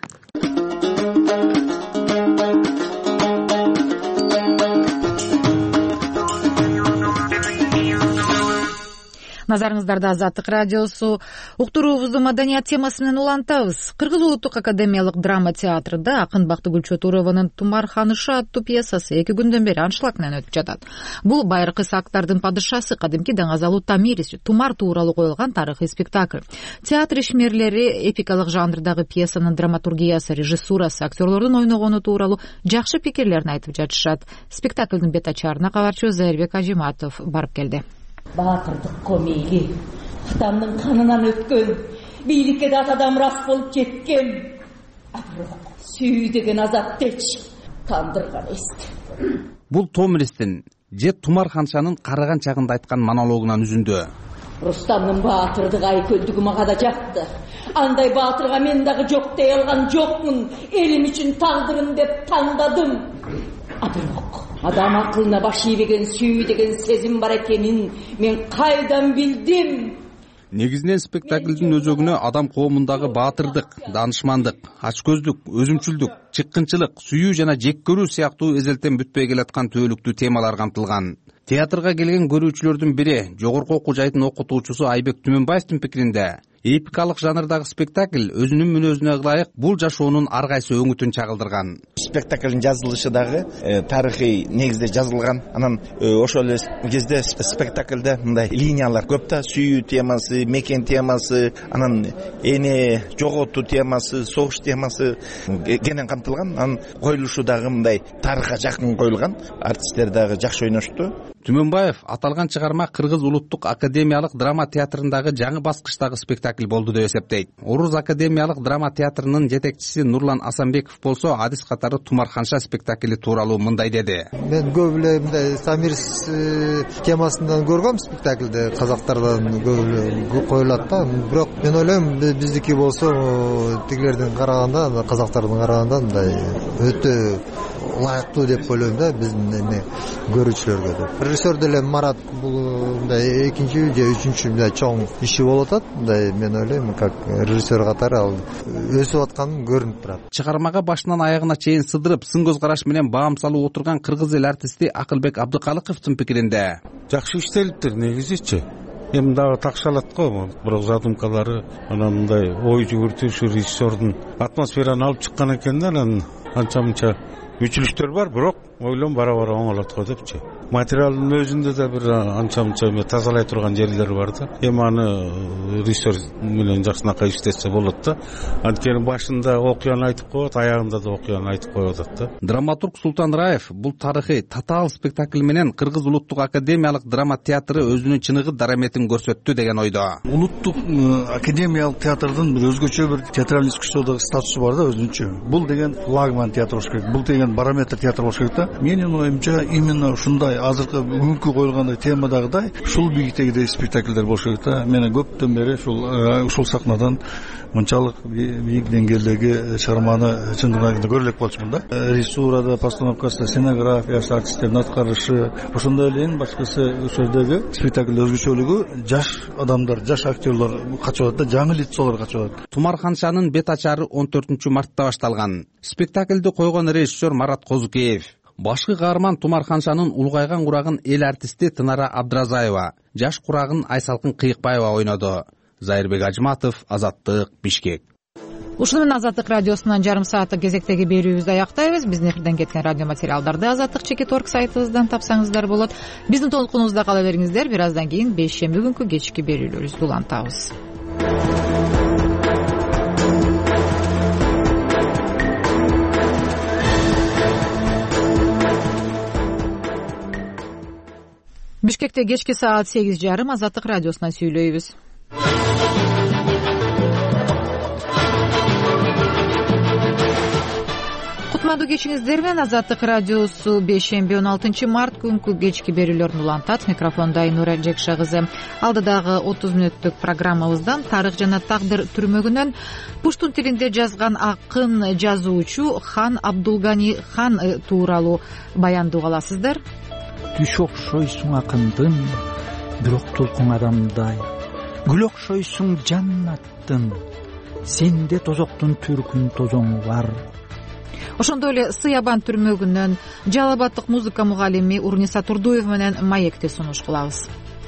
A: Назарыңыздарда Азаттык радиосу. Уктуруубузду маданият темасы менен улантабыз. Кыргыз улуттук академиялык драма театрында акын Бактыгүл Туурованын Тумар ханышы аттуу пьесасы 2 күндөн бери аншлаг менен өтүп жатат. Бул байыркы сактардын падышасы, кадимки Даңазалуу Тамирис Тумар тууралуу коюлган тарыхый спектакль. Театр ишмерлери эпикалык жанрдагы пьесанын драматургиясы, режиссурасы, актерлордун ойногону тууралуу жакшы пикирлерин айтып жатышат. Спектаклдын бет ачаарына кабарчы Зайырбек Ажиматов барып келди.
U: Баатырдыкко мейли, атамдын канынан өткөн, бийликке да атадан мурас болуп жеткен. Бирок сүйүү деген азаттечи тандырган эсти.
V: Бул Томиристин же Тумар ханшанын караган чагында айткан монологунан үзүндү.
U: Рустамдын баатырдык айкөлдүгү мага да жакты. Андай баатырга мен дагы жок дей алган жокмун. Элим үчүн тагдырым деп тандадым. Бирок адам акылына баш ийбеген сүйүү деген сезим бар экенин мен кайдан билдим?
V: Негизинен спектаклдин өзөгүнө адам коомундагы баатырдык, данышмандык, ачкөздүк, өзүмчүлдүк, чыккынчылык, сүйүү жана жек көрүү сыяктуу эзелтен бүтпөй келаткан төөлүктүү темалар камтылган. Театрга келген көрүүчүлөрдүн бири, жогорку окуу жайдын окутуучусу Айбек Түмөнбаевдин пикиринде, эпикалык жанрдагы спектакль өзүнүн мүнөзүнө ылайык бул жашоонун ар кайсы өңүтүн чагылдырган.
C: Спектаклдин жазылышы дагы тарыхый негизде жазылган. Анан ошол эле кезде спектаклде мындай линиялар көп да, сүйүү темасы, мекен темасы, анан эне жоготуу темасы, согуш темасы кенен камтылган. Анан коюлушу дагы мындай тарыхка жакын коюлган. Артисттер дагы жакшы ойношту.
V: Түмөнбаев аталган чыгарма Кыргыз улуттук академиялык драма театрындагы жаңы баскычтагы спектакль болду деп эсептейт. Орус академиялык драма театрынын жетекчиси Нурлан Асанбеков болсо адис катары Тумар ханша спектакли тууралуу мындай деди.
W: Мен көп эле мындай Тамирис темасынан көргөм спектакльде, казактардан көп эле коюлат да. Бирок мен ойлойм биздики болсо тигилердин караганда, казактардын караганда мындай өтө ылайыктуу деп ойлойм да биздин көрүүчүлөргө деп. Режиссер деле Марат бул мындай экинчи же үчүнчү мындай чоң иши болуп атат. Мындай мен ойлойм, как режиссер катары ал өсүп атканы көрүнүп турат.
V: Чыгармага башынан аягына чейин сыдырып, сын көз караш менен баам салып отурган кыргыз эл артисти Акылбек Абдыкалыковдун пикиринде,
X: жакшы иштелиптир негизичи. Эми дагы такшалат го, бирок задумкалары анан мындай ой жүгүртүүчү режиссердун атмосфераны алып чыккан экен да, анан анча-мынча үчүлүктөр бар, бирок ойлойм бара-бара оңолот го депчи. Материалдын өзүндө да бир анча-мынча тазалай турган жерлери бар да. Эми аны режиссер менен жакшынакай иштесе болот да. Анткени башында окуяны айтып коет, аягында да окуяны айтып коюп атат да.
V: Драматург Султан Раев бул тарыхый татаал спектакль менен Кыргыз улуттук академиялык драма театры өзүнүн чыныгы дараметин көрсөттү деген ойдо.
L: Улуттук академиялык театрдын бир өзгөчө бир театралдык искусстводогу статусу бар да, өзүнчө. Бул деген флагман театр болуш керек, бул деген барометр театр болуш керек да. Менин оюмча именно ушундай азыркы бүгүнкү коюлгандай темадагыдай ушул бийиктегидей спектакльдер болуш керек да. Мен көптөн бери ушул сахнадан мынчалык бийик деңгээлдеги чыгарманы чындыгында көрө элек болчумун да. Режиссурада, постановкасы, сценографиясы, артисттердин аткарышы, ошондой эле эң башкысы ошол жердеги спектакль өзгөчөлүгү жаш адамдар, жаш актерлор катышып атат да, жаңы лицолор катышып атат.
V: Тумар ханшанын бет ачары 14 мартта башталган. Спектакльди койгон режиссер Марат Козукеев. башкы каарман Тумарханшанын улгайган курагын эл артисти Тынара Абдразаева, жаш курагын Айсалкын Кыйыкбаева ойноду. Зайырбек Ажматов, Азаттык, Бишкек.
A: Ушуну менен Азаттык радиосунан жарым сааттык кезектеги берүүбүздү аяктайбыз. Биздин эфирден кеткен радио материалдарды Азаттык.org сайтыбыздан тапсаңыздар болот. Биздин толкунубузда кала бериңиздер. Бир аздан кийин бейшемби күнкү кечки берүүлөрүбүздү улантабыз. Бишкекте кечки саат 8:30 Азаттык радиосунан сүйлөйбүз. Кутмандуу кечиңиздер менен Азаттык радиосу бейшемби 16 март күнкү кечки берүүлөрүн улантат. Микрофонда Айнура Жекша кызы. Алдыдагы 30 мүнөттүк программабыздан тарых жана тагдыр түрмөгүнөн пуштун тилинде жазган акын жазуучу Хан Абдулгани хан тууралуу баянды уга аласыздар.
B: Түш окшойсуң акындын, бирок толкуң адамдай. Гүл окшойсуң жаннаттын, сенде тозоктун түркүн тозоңу бар.
A: Ошондой эле Сыябан түрмөгүнөн Жалал Абаддык музыка мугалими Урниса Турдуев менен маекти сунуш кылабыз.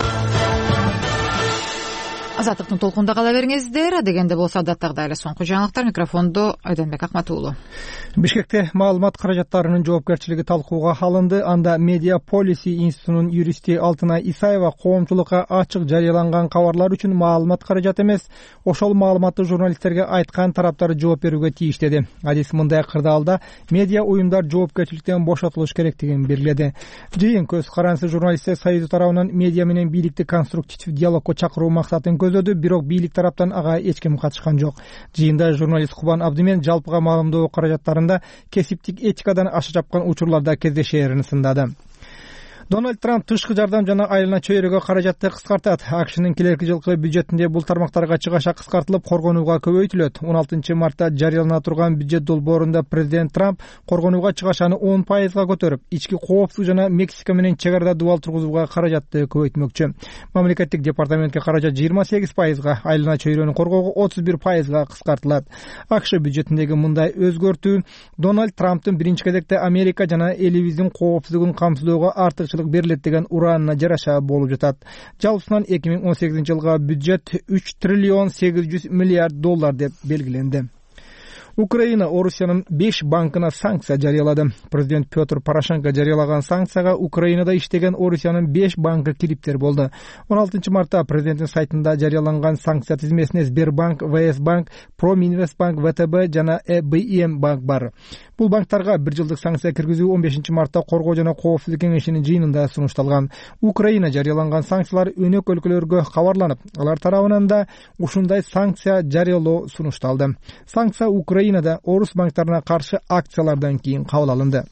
A: Азаттыктын толкунда кала бериңиздер. Дегенде болсо адаттагыдай эле соңку жаңылыктар. Микрофондо Айданбек Акматуулу.
D: Бишкекте маалымат каражаттарынын жоопкерчилиги талкууга алынды. Анда Media Policy институтунун юристи Алтынай Исаева коомчулукка ачык жарыяланган кабарлар үчүн маалымат каражат эмес, ошол маалыматты журналисттерге айткан тараптар жооп берүүгө тийиш деди. Адис мындай кырдаалда медиа уюмдар жоопкерчиликтен бошотулуш керектигин белгиледи. Жыйын көз карансы журналисттер союзу тарабынан медиа менен бийликти конструктив диалогко чакыруу максатын көзөдү, бирок бийлик тараптан ага эч ким катышкан жок. Жыйында журналист Кубан Абдимен жалпыга маалымдоо каражаттарында кесиптик этикадан аша чапкан учурларда кездешээрин сындады. Дональд Трамп тышкы жардам жана айлана чөйрөгө каражатты кыскартат. АКШнын келерки жылкы бюджетинде бул тармактарга чыгаша кыскартылып, коргонууга көбөйтүлөт. 16 мартта жарыялана турган бюджет долбоорунда президент Трамп коргонууга чыгашаны 10%га көтөрүп, ички коопсуздук жана Мексика менен чек арада дубал тургузууга каражатты көбөйтмөкчү. Мамлекеттик департаментке каражат 28%га, айлана чөйрөнү коргоого 31%га кыскартылат. АКШ бюджетиндеги мындай өзгөртүү Дональд Трамптын биринчи кезекте Америка жана элибиздин коопсуздугун камсыздоого артыкчылык берилет деген ураанына жараша болуп жатат. Жалпысынан 2018 жылга бюджет 3 триллион 800 миллиард доллар деп белгиленди. Украина Орусиянын 5 банкына санкция жарыялады. Президент Петр Порошенко жарыялаган санкцияга Украинада иштеген Орусиянын 5 банкы кириптер болду. 16 мартта президенттин сайтында жарыяланган санкция тизмесине Сбербанк, ВС банк, Проминвестбанк, ВТБ жана ЭБИМ банк бар. Бул банктарга 1 жылдык санкция киргизүү 15 мартта Коргоо жана коопсуздук кеңешинин жыйынында сунушталган. Украина жарыяланган санкциялар өнөк өлкөлөргө кабарланып, алар тарабынан да ушундай санкция жарыялоо сунушталды. Санкция Украинада орус банктарына каршы акциялардан кийин кабыл алынды.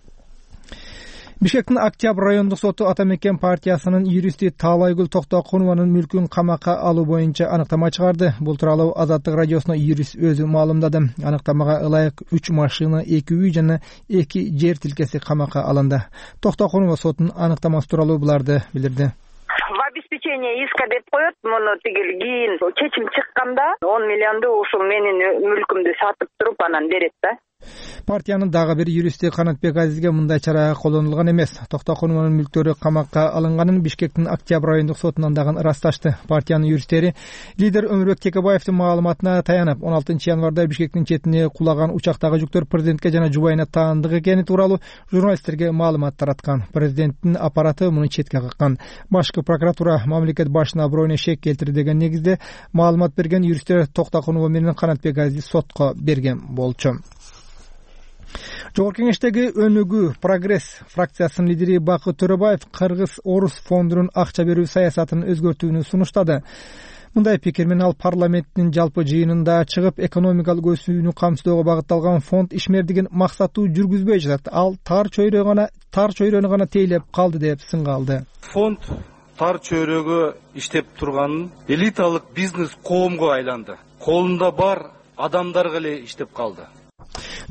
D: Бишкектин Октябрь райондук соту Ата Мекен партиясынын юристи Таалайгүл Токтокунованын мүлкүн камакка алуу боюнча аныктама чыгарды. Бул тууралуу Азаттык радиосуна юрист өзү маалымдады. Аныктамага ылайык 3 машина, 2 үй жана 2 жер тилкеси камакка алынды. Токтокунова соттун аныктамасы тууралуу буларды билдирди.
F: В обеспечение иска деп коет, муну тигил кийин чечим чыкканда 10 миллионду ушул менин мүлкүмдү сатып туруп анан берет да.
D: Партиянын дагы бир юристи Канатбек Азизге мындай чара колдонулган эмес. Токтокунованын мүлктөрү камакка алынганын Бишкектин Октябрь райондук сотунан дагы ырасташты. Партиянын юристтери лидер Өмүрбек Текебаевдин маалыматына таянып, 16 январда Бишкектин четине кулаган учактагы жүктөр президентке жана жубайына таандык экени тууралуу журналисттерге маалымат тараткан. Президенттин аппараты муну четке каккан. Башкы прокуратура мамлекет башына аброюна шек келтирди деген негизде маалымат берген юристтер Токтокунова менен Канатбек Азиз сотко берген болчу. Жогорку кеңештеги өнүгүү Прогресс фракциясынын лидери Бакыт Төрөбаев Кыргыз-Орус фондунун акча берүү саясатын өзгөртүүнү сунуштады. Мындай пикир менен ал парламенттин жалпы жыйынында чыгып, экономикалык өсүүнү камсыздоого багытталган фонд ишмердигин максаттуу жүргүзбөй жатат. Ал тар чөйрөнү гана тейлеп калды деп сынга алды.
G: Фонд тар чөйрөгө иштеп турганын элиталык бизнес коомго айланды. Колунда бар адамдар эле иштеп калды.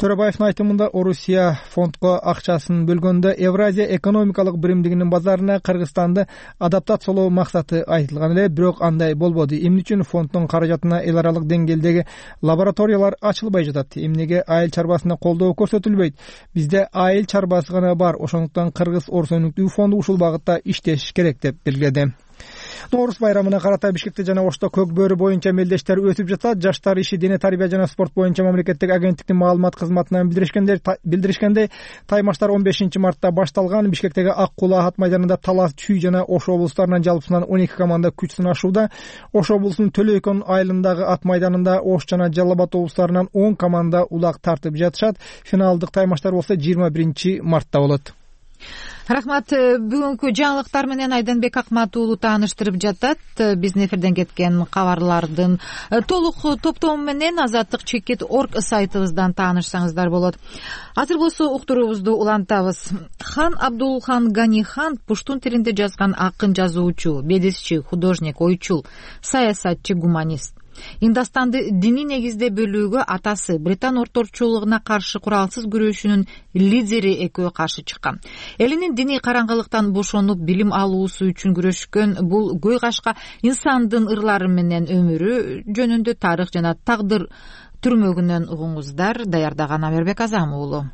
D: Төрөбаевдин айтымында Орусия фондго акчасын бөлгөндө Евразия экономикалык биримдигинин базарына Кыргызстанды адаптациялоо максаты айтылган эле, бирок андай болбоду. Эмне үчүн фонддун каражатына эл аралык деңгээлдеги лабораториялар ачылбай жатат? Эмнеге айыл чарбасына колдоо көрсөтүлбөйт? Бизде айыл чарбасы гана бар, ошондуктан Кыргыз Орус өнүктүү фонду ушул багытта иштеш керек деп белгиледи. Нооруз байрамына карата Бишкекте жана Ошто көк бөрү боюнча мелдештер өтүп жатат. Жаштар иши, дене тарбия жана спорт боюнча мамлекеттик агенттиктин маалымат кызматынан билдиришкендей, таймаштар 15-мартта башталган. Бишкектеги Ак Кулаа ат майданында Талас, Чүй жана Ош облустарынан жалпысынан 12 команда күч сынашууда. Ош облусунун Төлөйкөн айылындагы ат майданында Ош жана Жалал Абад облустарынан 10 команда улак тартып жатышат. Финалдык таймаштар болсо 21-мартта болот.
A: Рахмат. Бүгүнкү жаңылыктар менен Айданбек Акмат уулу тааныштырып жатат. Биздин эфирден кеткен кабарлардын толук топтому менен azatlyk.org сайтыбыздан таанышсаңыздар болот. Азыр болсо уктуруубузду улантабыз. Хан Абдулхан Ганихан пуштун тилинде жазган акын, жазуучу, бедисчи, художник, ойчул, саясатчы, гуманист. Индостанды диний негизде бөлүүгө атасы Британ орторчулугуна каршы куралсыз күрөшүүнүн лидери экөө каршы чыккан. Элинин диний караңгылыктан бошонуп билим алуусу үчүн күрөшкөн бул көй кашка инсандын ырлары менен өмүрү жөнүндө тарых жана тагдыр түрмөгүнөн угуңуздар. Даярдаган Амербек Азам уулу.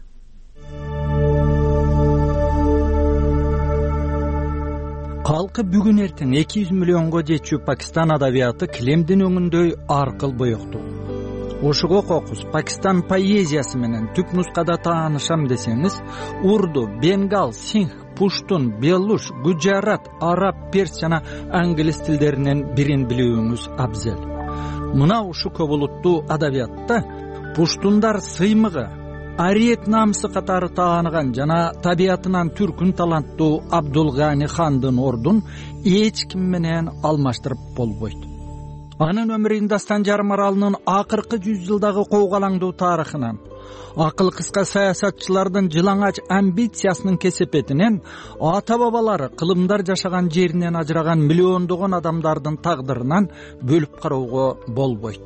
B: Калкы бүгүн эртең 200 миллионго жетчү Пакистан адабияты килемдин өңүндөй аркыл боектуу. Ошого кокус Пакистан поэзиясы менен түп нускада таанышам десеңиз, урду, бенгал, синх, пуштун, белуш, гуджарат, араб, перс жана англис тилдеринен бирин билүүңүз абзел. Мына ушу көп улуттуу адабиятта пуштундар сыймыгы, ариет намысы катары тааныган жана табиятынан түркүн таланттуу Абдулгани хандын ордун эч ким менен алмаштырып болбойт. Анын өмүрү Индостан жарым аралынын акыркы 100 жылдагы коогалаңдуу тарыхынан, акыл кыска саясатчылардын жылаңач амбициясынын кесепетинен, ата-бабалары кылымдар жашаган жеринен ажыраган миллиондогон адамдардын тагдырынан бөлүп кароого болбойт.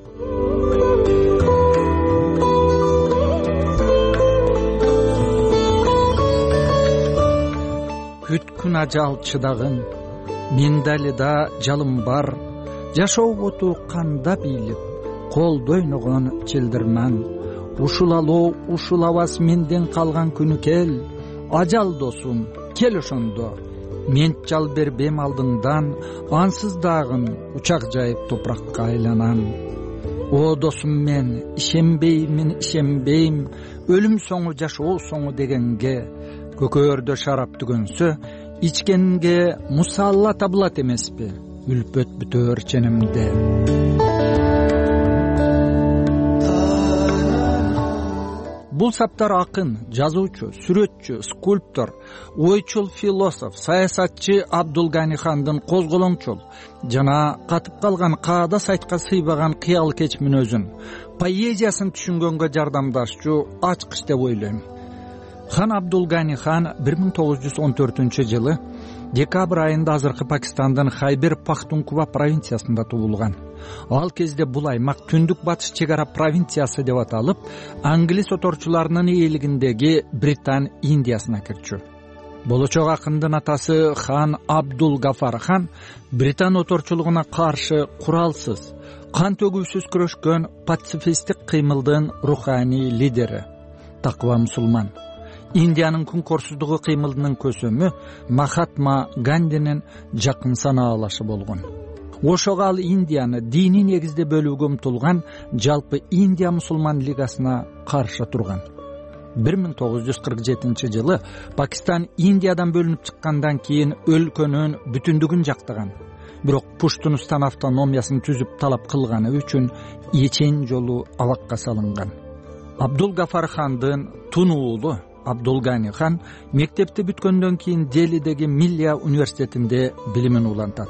B: Өткүн ажал чыдагын, мен дали да жалым бар, жашоо оту канда бийлип, колдо ойногон чилдирман. Ушул алуу, ушул абас менден калган күнү кел, ажал досум, кел ошондо. Мен жал бербем алдыңдан, ансыз дагын учак жайып топуракка айланам. О досум, мен ишенбейм, өлүм соңу жашоо соңу дегенге. Көкөрдө шарап түгөнсө, ичкенге мусалла табылат эмеспи, үлпөт бүтөр ченемде. Бул саптар акын, жазуучу, сүрөтчү, скульптор, ойчул, философ, саясатчы Абдулгани хандын козголоңчул жана катып калган каада сайтка сыйбаган кыял кеч мүнөзүн, поэзиясын түшүнгөнгө жардамдашчу ачкыч деп ойлойм. Хан Абдулгани хан 1914-жылы декабрь айында азыркы Пакистандын Хайбер Пахтунква провинциясында туулган. Ал кезде бул аймак түндүк батыш чек ара провинциясы деп аталып, англис оторчуларынын ээлигиндеги Британ Индиясына кирчү. Болочок акындын атасы хан Абдул Гафар хан Британ оторчулугуна каршы куралсыз, кан төгүүсүз күрөшкөн пацифисттик кыймылдын руханий лидери, таква мусулман. Индиянын күнкорсуздугу кыймылдынын көсөмү Махатма Гандинин жакын санаалашы болгон. Ошого ал Индияны диний негизде бөлүүгө умтулган жалпы Индия мусулман лигасына каршы турган. 1947-жылы Пакистан Индиядан бөлүнүп чыккандан кийин өлкөнүн бүтүндүгүн жактаган. Бирок Пуштунустан автономиясын түзүп талап кылганы үчүн эчен жолу абакка салынган. Абдул Гафар хандын тун уулу Абдулгани хан мектепти бүткөндөн кийин Делидеги Миллия университетинде билимин улантат.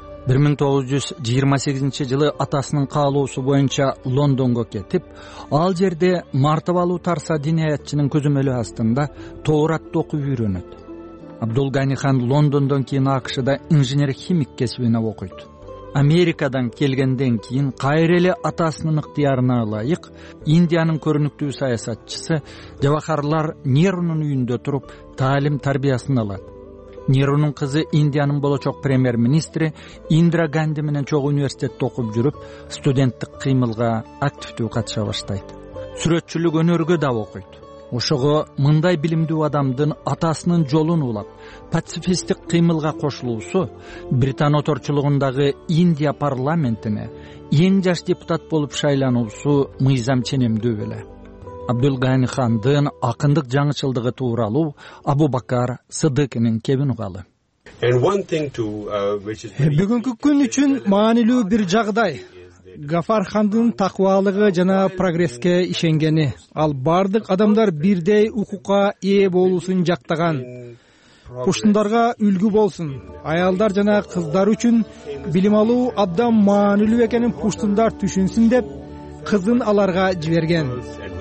B: 1928-жылы атасынын каалоосу боюнча Лондонго кетип, ал жерде мартабалуу тарса диниятчынын көзөмөлү астында Тооратты окуп үйрөнөт. Абдулгани хан Лондондон кийин АКШда инженер-химик кесибине окуйт. Америкадан келгенден кийин кайра эле атасынын ыктыярына ылайык Индиянын көрүнүктүү саясатчысы Джавахарлал Нерунун үйүндө туруп таалим тарбиясын алат. Нерунун кызы Индиянын болочок премьер-министри Индира Ганди менен чогуу университетте окуп жүрүп, студенттик кыймылга активдүү катыша баштайт. Сүрөтчүлүк өнөргө да окуйт. Ошого мындай билимдүү адамдын атасынын жолун улап, пацифисттик кыймылга кошулуусу Британ оторчулугундагы Индия парламентине эң жаш депутат болуп шайлануусу мыйзам ченемдүү беле. Абдулгани хандын акындык жаңычылдыгы тууралуу Абу Бакар Сыдыкинин кебин угалы.
D: Бүгүнкү күн үчүн маанилүү бир жагдай. Гафар хандын такыбалыгы жана прогресске ишенгени. Ал бардык адамдар бирдей укукка ээ болуусун жактаган. Пуштундарга үлгү болсун. Аялдар жана кыздар үчүн билим алуу абдан маанилүү экенин пуштундар түшүнсүн деп кызын аларга жиберген.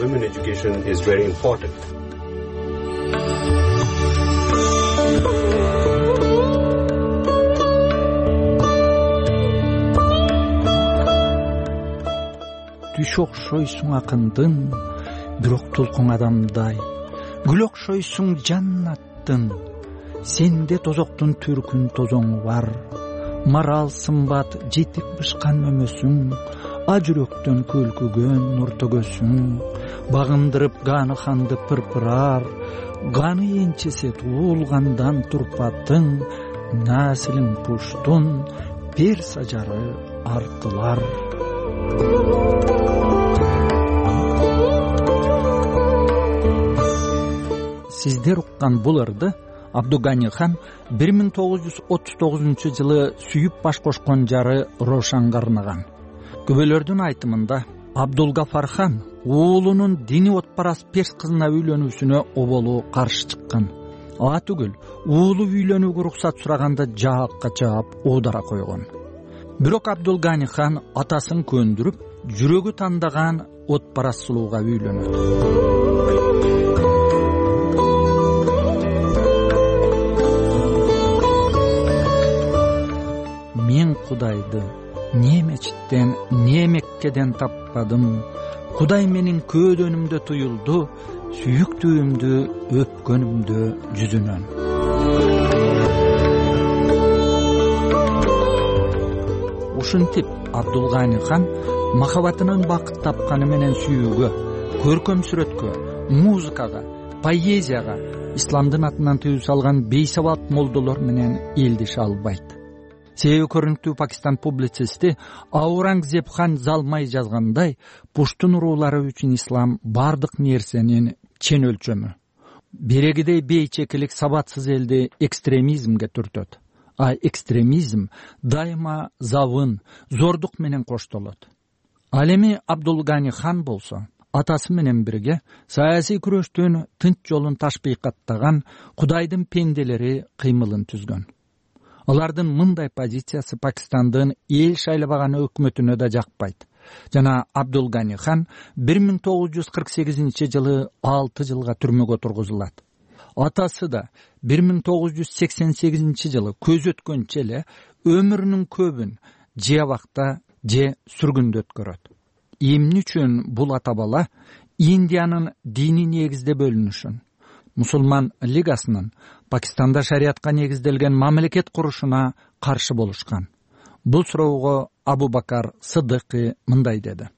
B: Түш окшойсуң акындын, бирок толкуң адамдай. Гүл окшойсуң жаннаттын, сенде тозоктун түркүн тозоңу бар. Марал сымбат жетип бышкан өмөсүң, а жүрөктөн көлкүгөн нур төгөсүң. Багындырып ганы ханды пырпырар, ганы энчесе туулгандан турпатың. Насилиң пуштун, пер сажары артылар. Сиздер уккан бул ырды Абдулгани хан 1939-жылы сүйүп баш кошкон жары Рошанга арнаган. Күбөлөрдүн айтымында Абдулгафар хан уулунун дини отпарас перс кызына үйлөнүүсүнө оболу каршы чыккан. Ага түгүл, уулу үйлөнүүгө уруксат сураганда жаапка жаап оодара койгон. Бирок Абдулгани хан атасын көндүрүп, жүрөгү тандаган отпарас сулууга үйлөнөт. Мен Кудайды не мечиттен, не Меккеден таппадым. Кудай менин көөдөнүмдө туюлду, сүйүктүүмдү өпкөнүмдө жүзүнөн. Ушинтип Абдулгани хан махабатынын бакыт тапканы менен сүйүүгө, көркөм сүрөткө, музыкага, поэзияга исламдын атынан тыюу салган бейсабат молдолор менен элдеше албайт. Себеби көрүнүктүү Пакистан публицисти Аурангзеб хан Залмай жазгандай, пуштун уруулары үчүн ислам бардык нерсенин чен өлчөмү. Берегидей бейчекилик сабатсыз элди экстремизмге түртөт. А экстремизм дайыма завын, зордук менен коштолот. Ал эми Абдулгани хан болсо, атасы менен бирге саясий күрөштүн тынч жолун ташбыйкаттаган Кудайдын пенделери кыймылын түзгөн. Алардын мындай позициясы Пакистандын эл шайлабаган өкмөтүнө да жакпайт. Жана Абдулгани хан 1948-жылы 6 жылга түрмөгө тургузулат. Атасы да 1988-жылы көз өткөнчө эле өмүрүнүн көбүн же абакта, же сүргүндө өткөрөт. Эмне үчүн бул ата бала Индиянын дини негизде бөлүнүшүн, Мусулман лигасынын Пакистанда шариатка негизделген мамлекет курушуна каршы болушкан? Бул суроого Абу Бакар Сыдыкы мындай деди.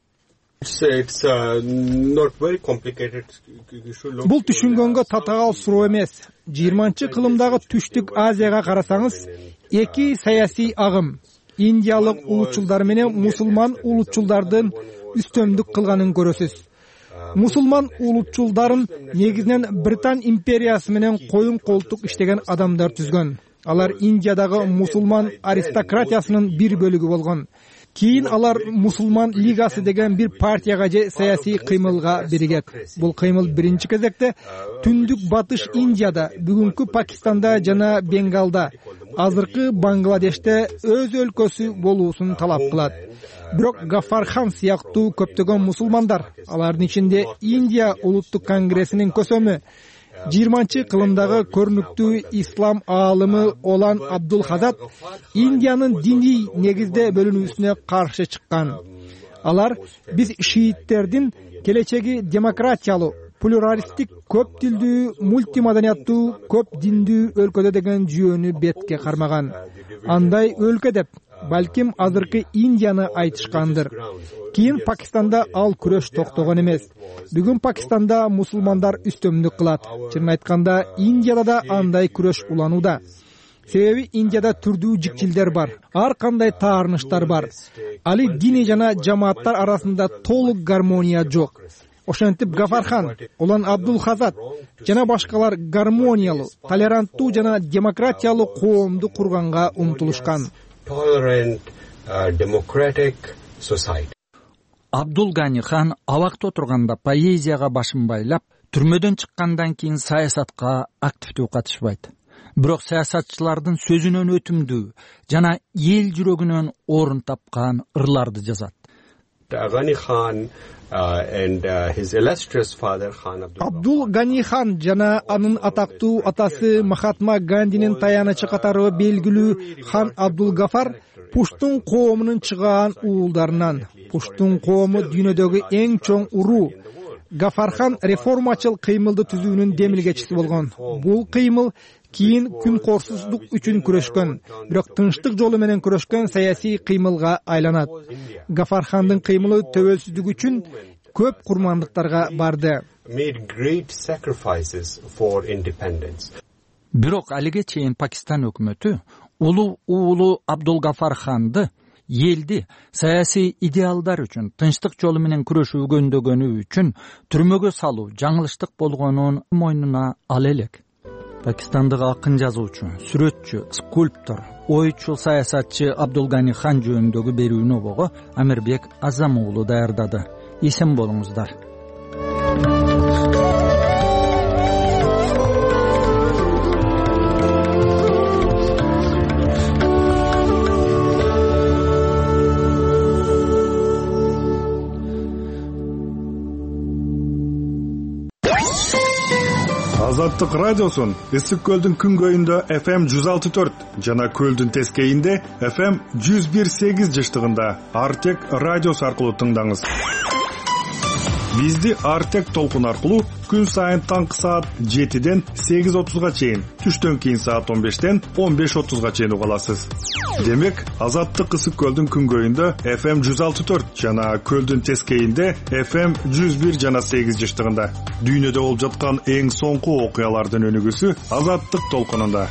D: Бул түшүнгөнгө татаал суроо эмес. 20-кылымдагы Түштүк Азияга карасаңыз, эки саясий агым индиялык улутчулдар менен мусулман улутчулдардын үстөмдүк кылганын көрөсүз. Мусулман улутчулдарын негизинен Британ империясы менен коюн колтук иштеген адамдар түзгөн. Алар Индиядагы мусулман аристократиясынын бир бөлүгү болгон. Кийин алар Мусулман лигасы деген бир партияга же саясий кыймылга биригет. Бул кыймыл биринчи кезекте түндүк батыш Индияда, бүгүнкү Пакистанда жана Бенгалда, азыркы Бангладеште өз өлкөсү болуусун талап кылат. Бирок Гафар хан сыяктуу көптөгөн мусулмандар, алардын ичинде Индия улуттук конгрессинин көсөмү, 20-кылымдагы көрүнүктүү ислам аалымы Олан Абдулхазат Индиянын диний негизде бөлүнүүсүнө каршы чыккан. Алар биз шииттердин келечеги демократиялуу, плюралисттик, көп тилдүү, мультимаданияттуу, көп диндүү өлкөдө деген жүйөнү бетке кармаган. Андай өлкө деп балким азыркы Индияны айтышкандыр. Кийин Пакистанда ал күрөш токтогон эмес. Бүгүн Пакистанда мусулмандар үстөмдүк кылат. Чынын айтканда, Индияда да андай күрөш уланууда. Себеби Индияда түрдүү жикчилдер бар, ар кандай таарыныштар бар. Али диний жана жамааттар арасында толук гармония жок. Ошентип Гафархан, Олан Абдулхазат жана башкалар гармониялуу, толеранттуу жана демократиялуу коомду курганга умтулушкан.
B: Абдул Гани хан абакта отурганда поэзияга башын байлап, түрмөдөн чыккандан кийин саясатка активдүү катышпайт. Бирок саясатчылардын сөзүнөн өтүмдүү жана эл жүрөгүнөн орун тапкан ырларды жазат.
D: Абдул Гани хан жана анын атактуу атасы Махатма Гандинин таянычы катары белгилүү хан Абдул Гафар Пуштун коомунун чыгаан уулдарынан. Пуштун коому дүйнөдөгү эң чоң уруу. Гафархан реформачыл кыймылды түзүүнүн демилгечиси болгон. Бул кыймыл кийин күн корсуздук үчүн күрөшкөн, бирок тынчтык жолу менен күрөшкөн саясий кыймылга айланат. Гафархандын кыймылы төбөлсүздүк үчүн көп курмандыктарга барды.
B: Бирок алиге чейин Пакистан өкмөтү улуу уулу Абдул Гафар ханды элди саясий идеалдар үчүн тынчтык жолу менен күрөшүүгөндөгөнү үчүн түрмөгө салуу жаңылыштык болгонун мойнуна ала элек. Пакистандагы акын жазуучу, сүрөтчү, скульптор, ойчул саясатчы Абдул Гани хан жөнүндөгү берүүнү обого Амирбек Азам уулу даярдады. Эсен болуңуздар.
E: Азаттык радиосун Ысык көлдүн күнгөйүндө FM 106.4 жана көлдүн тескейинде FM 101.8 жыштыгында Артек радиосу аркылуу тыңдаңыз. Бизди Артек толкун аркылуу күн сайын таңкы саат 7ден 8:30га чейин, түштөн кийин саат 15ден 15:30га чейин уга аласыз. Демек, Азаттык Ысык көлдүн күнгөйүндө FM 106.4 жана көлдүн тескейинде FM 101 жана 8 жыштыгында. Дүйнөдө болуп жаткан эң соңку окуялардын өнүгүүсү Азаттык толкунунда.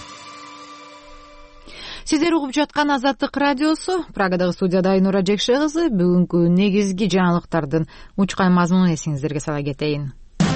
A: Сиздер угуп жаткан Азаттык радиосу, Прагадагы студияда Айнура Жекше кызы. Бүгүнкү негизги жаңылыктардын учкай мазмунун эсиңиздерге сала кетейин.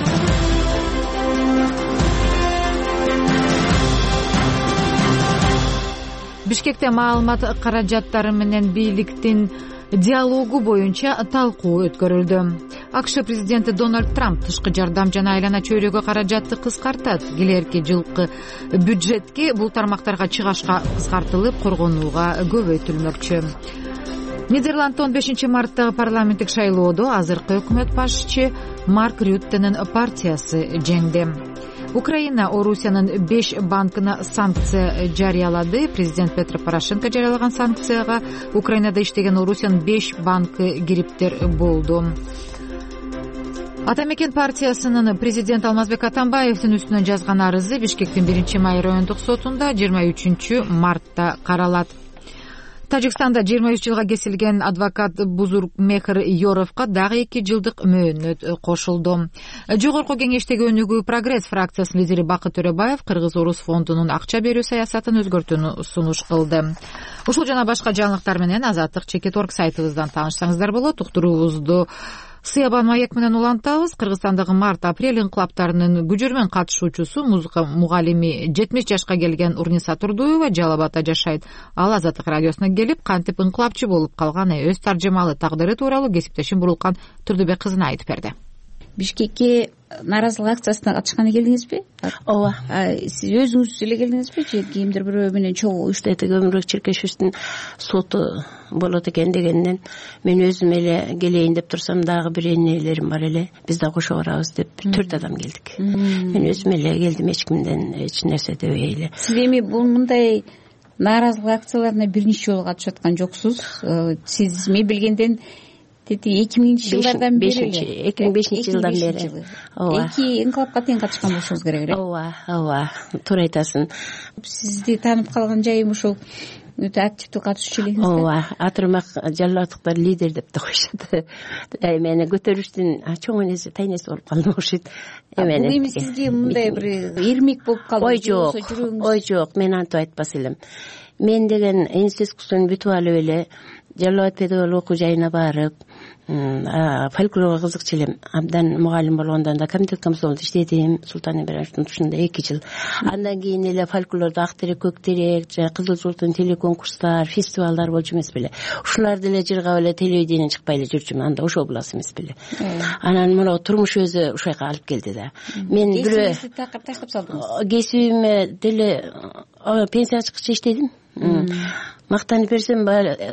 A: Бишкекте маалымат каражаттары менен бийликтин диалогу боюнча талкуу өткөрүлдү. АКШ президенти Дональд Трамп тышкы жардам жана айлана чөйрөгө каражатты кыскартат. Келерки жылкы бюджетке бул тармактарга чыгашка кыскартылып, коргонууга көбөйтүлмөкчү. Нидерландда 15 марттагы парламенттик шайлоодо азыркы өкмөт башчы Марк Рюттенин партиясы жеңди. Украина Орусиянын 5 банкына санкция жарыялады. Президент Петро Порошенко жарыялаган санкцияга Украинада иштеген Орусиянын 5 банкы кириптер болду. Ата мекен партиясынын президент Алмазбек Атамбаевдин үстүнөн жазган арызы Бишкектин 1-май райондук сотунда 23 мартта каралат. Тажикстанда 23 жылга кесилген адвокат Бузургмехр Йоровго дагы 2 жылдык мөөнөт кошулду. Жогорку кеңештеги өнүгүү Прогресс фракциясынын лидери Бакыт Төрөбаев Кыргыз-Орус фондунун акча берүү саясатын өзгөртүүнү сунуш кылды. Ушул жана башка жаңылыктар менен Азаттык Чекит.орг сайтыбыздан таанышсаңыздар болот. Уктуруубузду Сыябан маек менен улантабыз. Кыргызстандагы март-апрель инкылаптарынын күжүрмөн катышуучусу музыка мугалими 70 жашка келген Урниса Турдуева Жалал Абадта жашайт. Ал Азаттык радиосуна келип, кантип инкылапчы болуп калган өз таржымалы тагдыры тууралуу кесиптешим Бурулкан Турдубек кызына айтып берди.
H: Бишкекке нааразылык акциясына катышканы келдиңизби?
I: Ооба.
H: Сиз өзүңүз эле келдиңизби же кимдир бирөө менен чогуу уюштуруп?
I: Өмүрбек Черкешевичтин соту болот экен дегенден мен өзүм эле келейин деп турсам, дагы бир энелерим бар эле, биз да кошо барабыз деп 4 адам келдик. Мен өзүм эле келдим, эч кимден эч нерсе дебей эле.
H: Сиз эми бул мындай нааразылык акцияларына биринчи жолу катышып аткан жоксуз. Сиз мен билгенден 2000-жылдардан бери
I: 2005-жылдан бери.
H: Ооба. 2 инкылапка тең катышкан болушуңуз керек эле.
I: Ооба, туура айтасың.
H: Сизди таанып калган жайым ушул өтө активдүү катышуучу элеңиз.
I: Ооба, атырмак жаллаттыктар лидер деп да коюшат. Мени көтөрүштүн чоң энеси, тайнеси болуп калдым окшойт.
H: Бул эми сизге мындай бир ирмек болуп калдыбы?
I: Ой жок, мен антип айтпас элем. Мен деген институт курсун бүтүп алып эле Жалал Абад педагогиялык окуу жайына барып, фольклорго кызыкчу элем. Абдан мугалим болгондон да комитет комсомолдо иштедим, Султан Ибраевичтин тушунда 2 жыл. Андан кийин эле фольклордо ак терек, көк терек, кызыл журттун телеконкурстар, фестивалдар болчу эмес беле. Ушуларды эле жыргап эле телевидениеден чыкпай эле жүрчүмүн. Анда ошол буласы эмес беле. Анан мына турмуш өзү ушайга алып келди да. Мен бирөө
H: таштап салдыңыз.
I: Кесибиме деле пенсияга чыккыча иштедим. Мактанып берсем,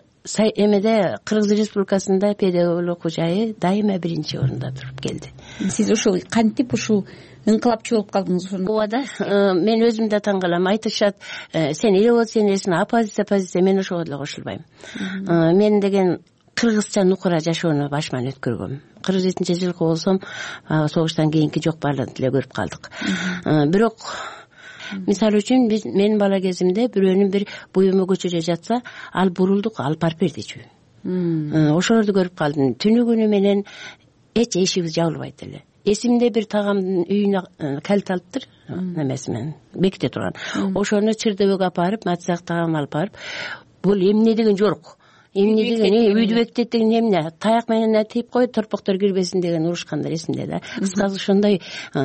I: эмеде Кыргыз Республикасында педагогиялык окуу жайы дайыма биринчи орунда туруп келди.
H: Сиз ушул кантип ушул инкылапчы болуп калдыңыз?
I: Ооба да, мен өзүм да таң калам. Айтышат, сен эле болот, сен элесиң, оппозиция, мен ошого деле кошулбайм. Мен деген кыргызча нукура жашоону башыман өткөргөм. 47-жылкы болсом, согуштан кийинки жок баардыгын деле көрүп калдык. Бирок мисалы үчүн мен бала кезимде бирөөнүн бир буюму көчөдө жатса, ал бурулдук, ал барып бердичү. Ошолорду көрүп калдым. Түнү күнү менен эч эшиги жабылбайт эле. Эсимде бир тагамдын үйүнө калит алыптыр, немеси менен беките турган. Ошону чырдөбөгө апарып, матсак тагам алып барып, бул эмне деген жорук. Эмне деген үйдү бекитет деген эмне? Таяк менен тийип кой, торпоктор кирбесин деген урушкандар эсимде да. Кыскасы ошондой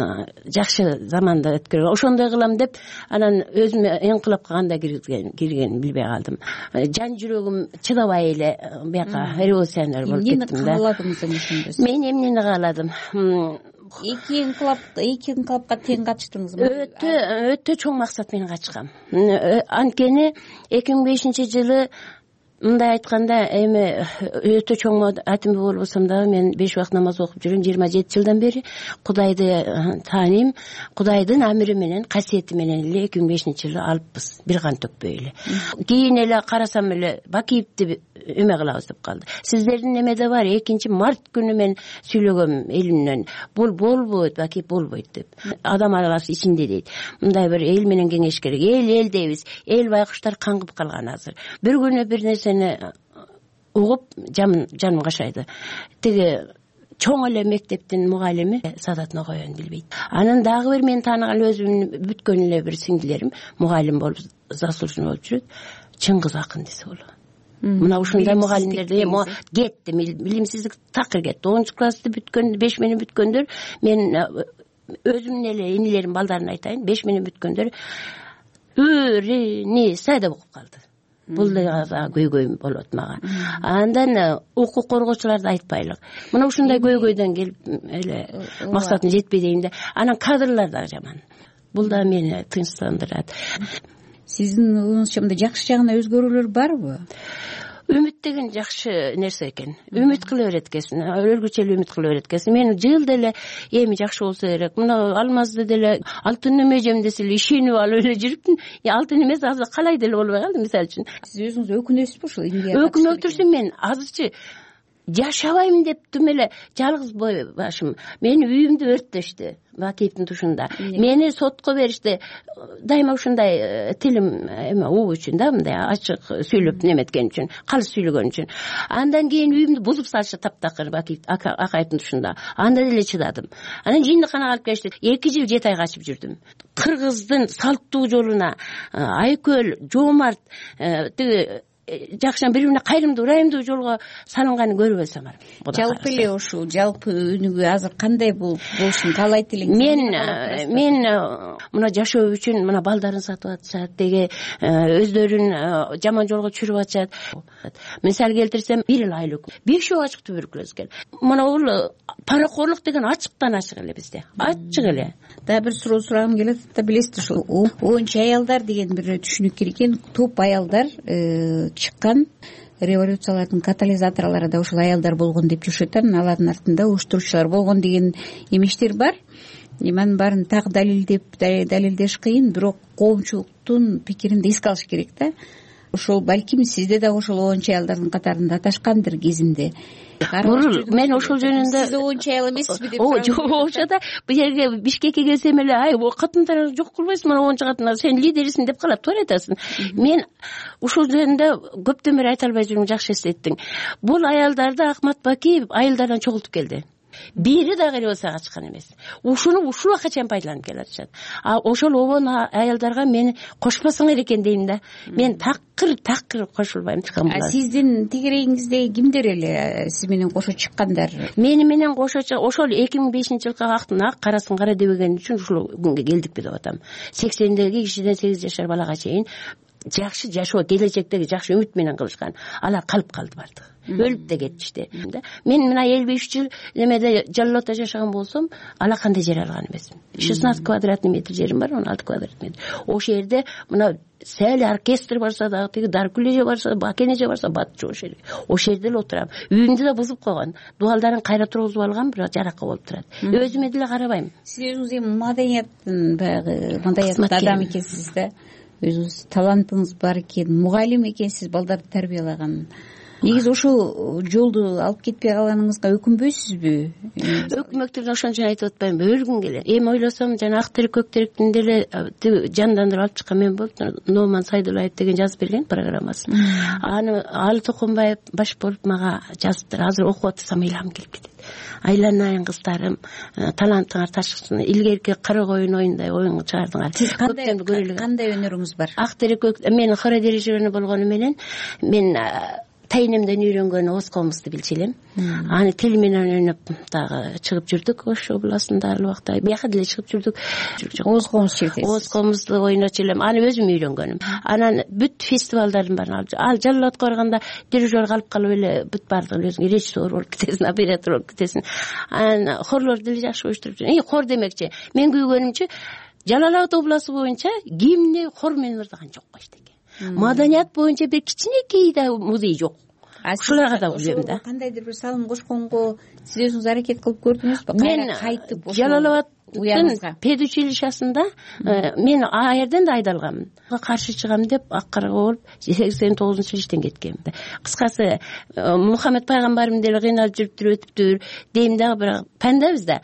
I: жакшы заманда өткөргөн. Ошондой кылам деп, анан өзүм инкылапка кандай кирген билбей калдым. Жан жүрөгүм чыдабай эле бияка революционер болуп кеттим да.
H: Эмнени кааладыңыз ошондо?
I: Мен эмнени кааладым?
H: 2 инкылапка тең катыштыңызбы?
I: Өтө чоң максат менен катышкам. Анткени 2005-жылы мындай айтканда, эми өтө чоң атым болбосом дагы мен 5 убакыт намаз окуп жүрүм 27 жылдан бери. Кудайды тааныйм. Кудайдын амири менен, касиети менен эле 2005-жылы алыппыз, бир кан төкпөй эле. Кийин эле карасам эле Бакиевди эме кылабыз деп калды. Сиздердин эмеде бар, 2-март күнү мен сүйлөгөм элимден. Бул болбойт, Бакиев болбойт деп. Адам аралаш ичинде дейт. Мындай бир эл менен кеңеш керек. Эл дейбиз. Эл байкуштар каңгып калган азыр. Бир күнү бир нерсени угуп жаным кашайды. Тиги чоң эле мектептин мугалими Садат Ногоян билбейт. Анан дагы бир мен тааныган өзүмдүн бүткөн эле бир сиңдилерим мугалим болуп заслуженный болуп жүрөт. Чыңгыз Акын десе болот. Мына ушундай мугалимдерди кетти, билимсиздик такыр кетти. 10-классты бүткөн, 5 менен бүткөндөр, мен өзүмдүн эле инилерим балдарына айтайын, 5 менен бүткөндөр үрүни сайда окуп калды. Бул да көйгөй болот мага. Андан укук коргоочуларды айтпайлык. Мына ушундай көйгөйдөн келип эле максатым жетпей дейм да. Анан кадрлар да жаман. Бул да мени тынчсыздандырат.
H: Сиздин оюңузча мындай жакшы жагына өзгөрүүлөр барбы?
I: Үмүт деген жакшы нерсе экен. Үмүт кыла берет экенсиң, өлгүчө үмүт кыла берет экенсиң. Мен жыл деле эми жакшы болсо керек. Мына алмазды деле алтын неме жем десе эле ишенип алып эле жүрүптүм. Алтын эмес, азыр калай деле болбой калды, мисалы үчүн.
H: Сиз өзүңүз өкүнөсүзбү ушул эмгеге?
I: Өкүнүп турсум мен азырчы жашабайм деп түм эле жалгыз бой башым. Мени үйүмдү өрттөштү Бакиевдин тушунда. Мени сотко беришти. Дайыма ушундай тилим эме уу үчүн да, мындай ачык сүйлөп неметкен үчүн, калыс сүйлөгөн үчүн. Андан кийин үйүмдү бузуп салышты таптакыр Бакиев акайдын тушунда. Анда деле чыдадым. Анан жиндикканага алып келишти. 2 жыл 7 ай качып жүрдүм. Кыргыздын салттуу жолуна Айкөл, Жоомарт, тиги жакшы бири бирине кайрымдуу ырайымдуу жолго салынганын көрүп элсем
H: жалпы эле ушул жалпы өнүгүү азыр кандай болушун каалайт элеңиз?
I: Мен мына жашоо үчүн мына балдарын сатып атышат, деги өздөрүн жаман жолго түшүрүп атышат. Мисал келтирсем, бир эл айлык бешөө ачык туберкулез экен. Мына бул паракорлук деген ачыктан ачык эле бизде. Ачык эле.
H: Дагы бир суроо сурагым келет да, билесиз ушул оончу аялдар деген бир түшүнүк керек экен. Топ аялдар чыккан революциялардын катализаторлору да ушул аялдар болгон деп жүрүшөт. Алардын артында уюштуруучулар болгон деген эмештер бар. Анын баарын так далилдеш кыйын, бирок коомчулуктун пикирин да эске алыш керек да. Ошол балким сизде да ошол оончу аялдардын катарында аташкандыр кезинде.
I: Мен ошол жөнүндө
H: сиз оончу аял эмессизби деп
I: жок, ошо да бул жерге Бишкекке келсем эле катындар жок кылбайсыңбы, оончу катындар, сен лидерисиң деп калат, туура айтасың. Мен ушул жөнүндө көптөн бери айта албай жүрмүн, жакшы эстеттиң. Бул аялдарды Акмат Бакиев айылдардан чогултуп келди. Бири дагы революцияга чыккан эмес. Ушуну ушул убакка чейин пайдаланып келатышат. Ошол обон аялдарга мени кошпосоңор экен дейм да. Мен такыр кошулбайм.
H: Сиздин тегерегиңизде кимдер эле сиз менен кошо чыккандар?
I: Мени менен кошо ошол 2005-жылкы актын ак карасын кара дебеген үчүн ушул күнгө келдикпи деп атам. 80-деги кишиден 8 жашар балага чейин жакшы жашоо, келечектеги жакшы үмүт менен кылышкан. Алар калып калды бардыгы. Өлүп да кетишти. Мен мына 53 жыл немеде Жаллоодо жашаган болсом, ала кандай жер алган эмесмин. 16 квадратный метр жерим бар, 16 квадратный метр. Ошол жерде мына сәл оркестр барса дагы, тиги Даркулеже барса, Бакенеже барса, батчу ошол жерде. Ошол жерде эле отурам. Үйүмдү да бузуп койгон. Дуалдарын кайра тургузуп алган, бирок жаракка болуп турат. Өзүмө деле карабайм.
H: Сиз өзүңүз эми маданияттын баягы маданияттын адам экенсиз да. Өзүңүз талантыңыз бар экен, мугалим экенсиз, балдарды тарбиялаган. Негизи ошол жолду алып кетпей калганыңызга өкүнбөйсүзбү?
I: Өкмөктүн ошончо айтып атпаймынбы, өлгүм келет. Эми ойлосом, жана ак терек көк теректин деле жандандырып алып чыккан мен болуп, Номан Сайдуллаев деген жазып берген программасын. Аны Алы Токонбаев баш болуп мага жазыптыр. Азыр окуп атсам ыйлагым келип кетет. Айланайын кыздарым, талантыңар ташкын, илгерки кара коюн оюндай оюн чыгардыңар.
H: Кандай өнөрүңүз бар?
I: Ак терек көк, мен хора дирижеры болгону менен мен тайнемден үйрөнгөн Оз комузду билчү элем. Аны тил менен ойноп дагы чыгып жүрдүк Ош областында ал убакта. Бияка деле чыгып жүрдүк.
H: Оз комуз чертесиз.
I: Оз комузду ойночу элем. Аны өзүм үйрөнгөнүм. Анан бүт фестивалдардын баарын ал Жаллоодко барганда дирижер калып калып эле бүт баардыгын өзүң режиссер болуп кетесиң, оператор болуп кетесиң. Анан хорлор деле жакшы оюштуруп жүрөм. Хор демекчи, мен күйгөнүмчү Жалал Абад областы боюнча гимни хор менен ырдаган жок эчтеке. Маданият боюнча бир кичинекей да музей жок. Ушуларга да билем да.
H: Кандайдыр бир салым кошконго сиз өзүңүз аракет кылып көрдүңүзбү?
I: Мен
H: кайтып
I: Жалал Абадтын педучилищасында мен аерден да айдалганмын. Каршы чыгам деп аккарга болуп 89-иштен кеткем. Кыскасы Мухаммед пайгамбарым деле кыйналып жүрүптүр, өтүптүр дейм дагы, бирок пандабыз да.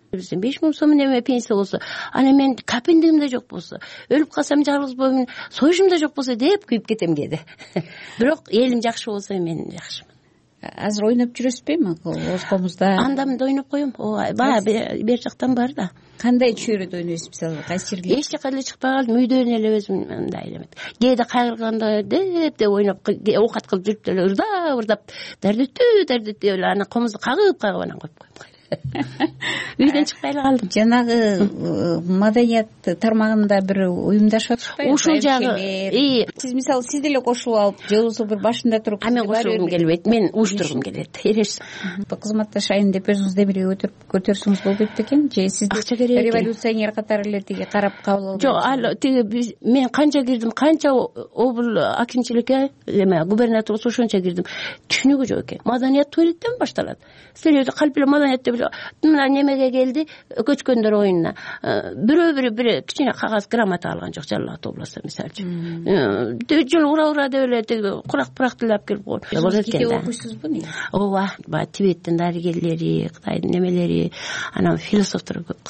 I: 5000 сом неме пенсия болсо, ана мен капиндигим да жок болсо, өлүп калсам жалгыз боюмун, союшум да жок болсо деп күйүп кетем кээде. Бирок элим жакшы болсо мен жакшымын.
H: Азыр ойноп жүрөсүзбү эми Оз комузда?
I: Андамда ойноп коем. Баа бер жактан бар да.
H: Кандай чөйрөдө ойнойсуз, мисалы кайсы жерге?
I: Эч жака эле чыкпай калдым, үйдөн эле өзүм мындай элемет. Кээде кайрылганда деп ойноп, оокат кылып жүрүп деле ырдап, дардүттү эле ана комузду кагып анан коюп коем. Үйдөн чыкпай эле калдым.
H: Жанагы маданият тармагында бир уюмдашып атышпайбы?
I: Ушул жагы.
H: Сиз мисалы сиз деле кошулуп алып, же болбосо бир башында туруп,
I: мен кошулгум келбейт, мен уюштургум келет. Эреш.
H: Кызматташайын деп өзүңүз демиреге көтөрсөңүз болбойт бекен? Же сиз революционер катары эле тиги карап кабыл албайсызбы?
I: Жок, ал тиги мен канча кирдим, канча обл акимчиликке, эме губернатор болсо ошончо кирдим. Түшүнүгү жок экен. Маданият туалеттен башталат. Силер калп эле маданият деп мына немеге келди, көчкөндөр оюнуна. Бирөө кичине кагаз грамота алган жок Жалал Абад областында мисалы үчүн. Жол ура деп эле тиги курак деле алып келип койгон.
H: Китеп окуйсузбу не?
I: Ооба, Тибеттин дарыгерлери, Кытайдын немелери, анан философтор көп кыска.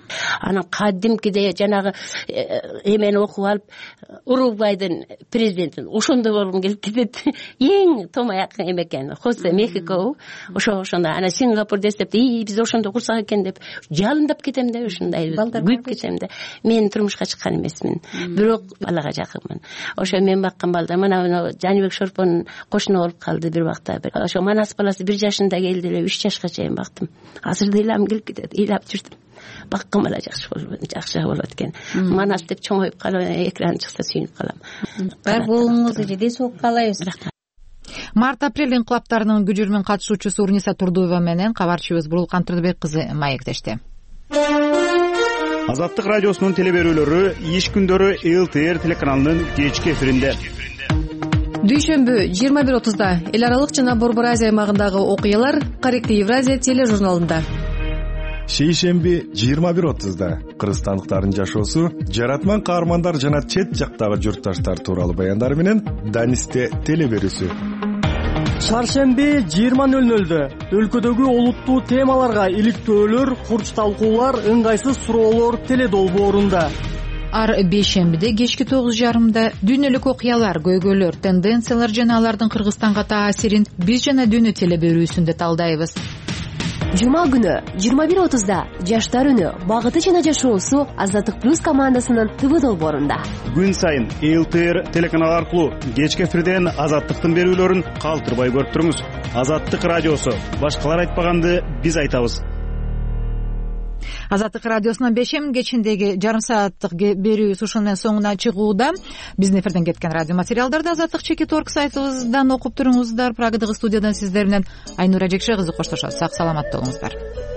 I: анан кадимкидей жанагы эмени окуп алып Уругвайдын президентин ошондой болгум келип кетет. Эң томаяк эме экен, Хосе Мехико ошондой. Анан Сингапурда эстеп, биз ошондой курсак экен деп жалындап кетем да, ушундай күйүп кетем да. Мен турмушка чыккан эмесмин, бирок Аллага жакынмын. Ошо мен баккан балдар, мына Жаныбек Шорпонун кошуну болуп калды бир убакта. Ошо Манас баласы 1 жашында келди эле, 3 жашка чейин бактым. Азыр да ыйлам келип кетет, ыйлап жүрдүм. Баккым эле жакшы болот экен. Манас деп чоңоюп калып, экран чыкса сүйүнүп калам.
H: Бар болуңузду жеде соок каалайбыз.
A: Март-апрель инкылаптарынын күжүрмөн катышуучусу Урниса Турдуева менен кабарчыбыз Бурулкан Турдубек кызы маектешти.
J: Азаттык радиосунун телеберүүлөрү иш күндөрү ЛТР телеканалынын кечки эфиринде.
K: Дүйшөмбү 21:30да эл аралык жана Борбор Азия аймагындагы окуялар Каректи Евразия тележурналында.
E: Шейшемби 21:30да кыргызстандыктардын жашоосу, жаратман каармандар жана чет жактагы журтташтар тууралуу баяндар менен Данисте телеберүүсү.
M: Шаршемби 20:00дө өлкөдөгү олуттуу темаларга иликтөөлөр, курч талкуулар, ыңгайсыз суроолор теледолбоорунда.
A: Ар бейшембиде кечки 9:30да дүйнөлүк окуялар, көйгөйлөр, тенденциялар жана алардын Кыргызстанга таасирин биз жана дүйнө телеберүүсүндө талдайбыз.
O: Жума күнү 21:30да жаштар үнү, багыты жана жашоосу Азаттык плюс командасынын ТВ долбоорунда.
J: Күн сайын ЛТР телеканалы аркылуу кечки эфирден Азаттыктын берүүлөрүн калтырбай көрүп туруңуз. Азаттык радиосу, башкалар айтпаганды биз айтабыз.
A: Азаттык радиосунун бейшемби кечиндеги жарым сааттык берүүбүз ушун менен соңуна чыгууда. Биздин эфирден кеткен радио материалдарды Азаттык /org сайтыбыздан окуп туруңуздар. Прагадагы студиядан сиздер менен Айнура Жекше кызы коштошот. Сак саламатта болуңуздар.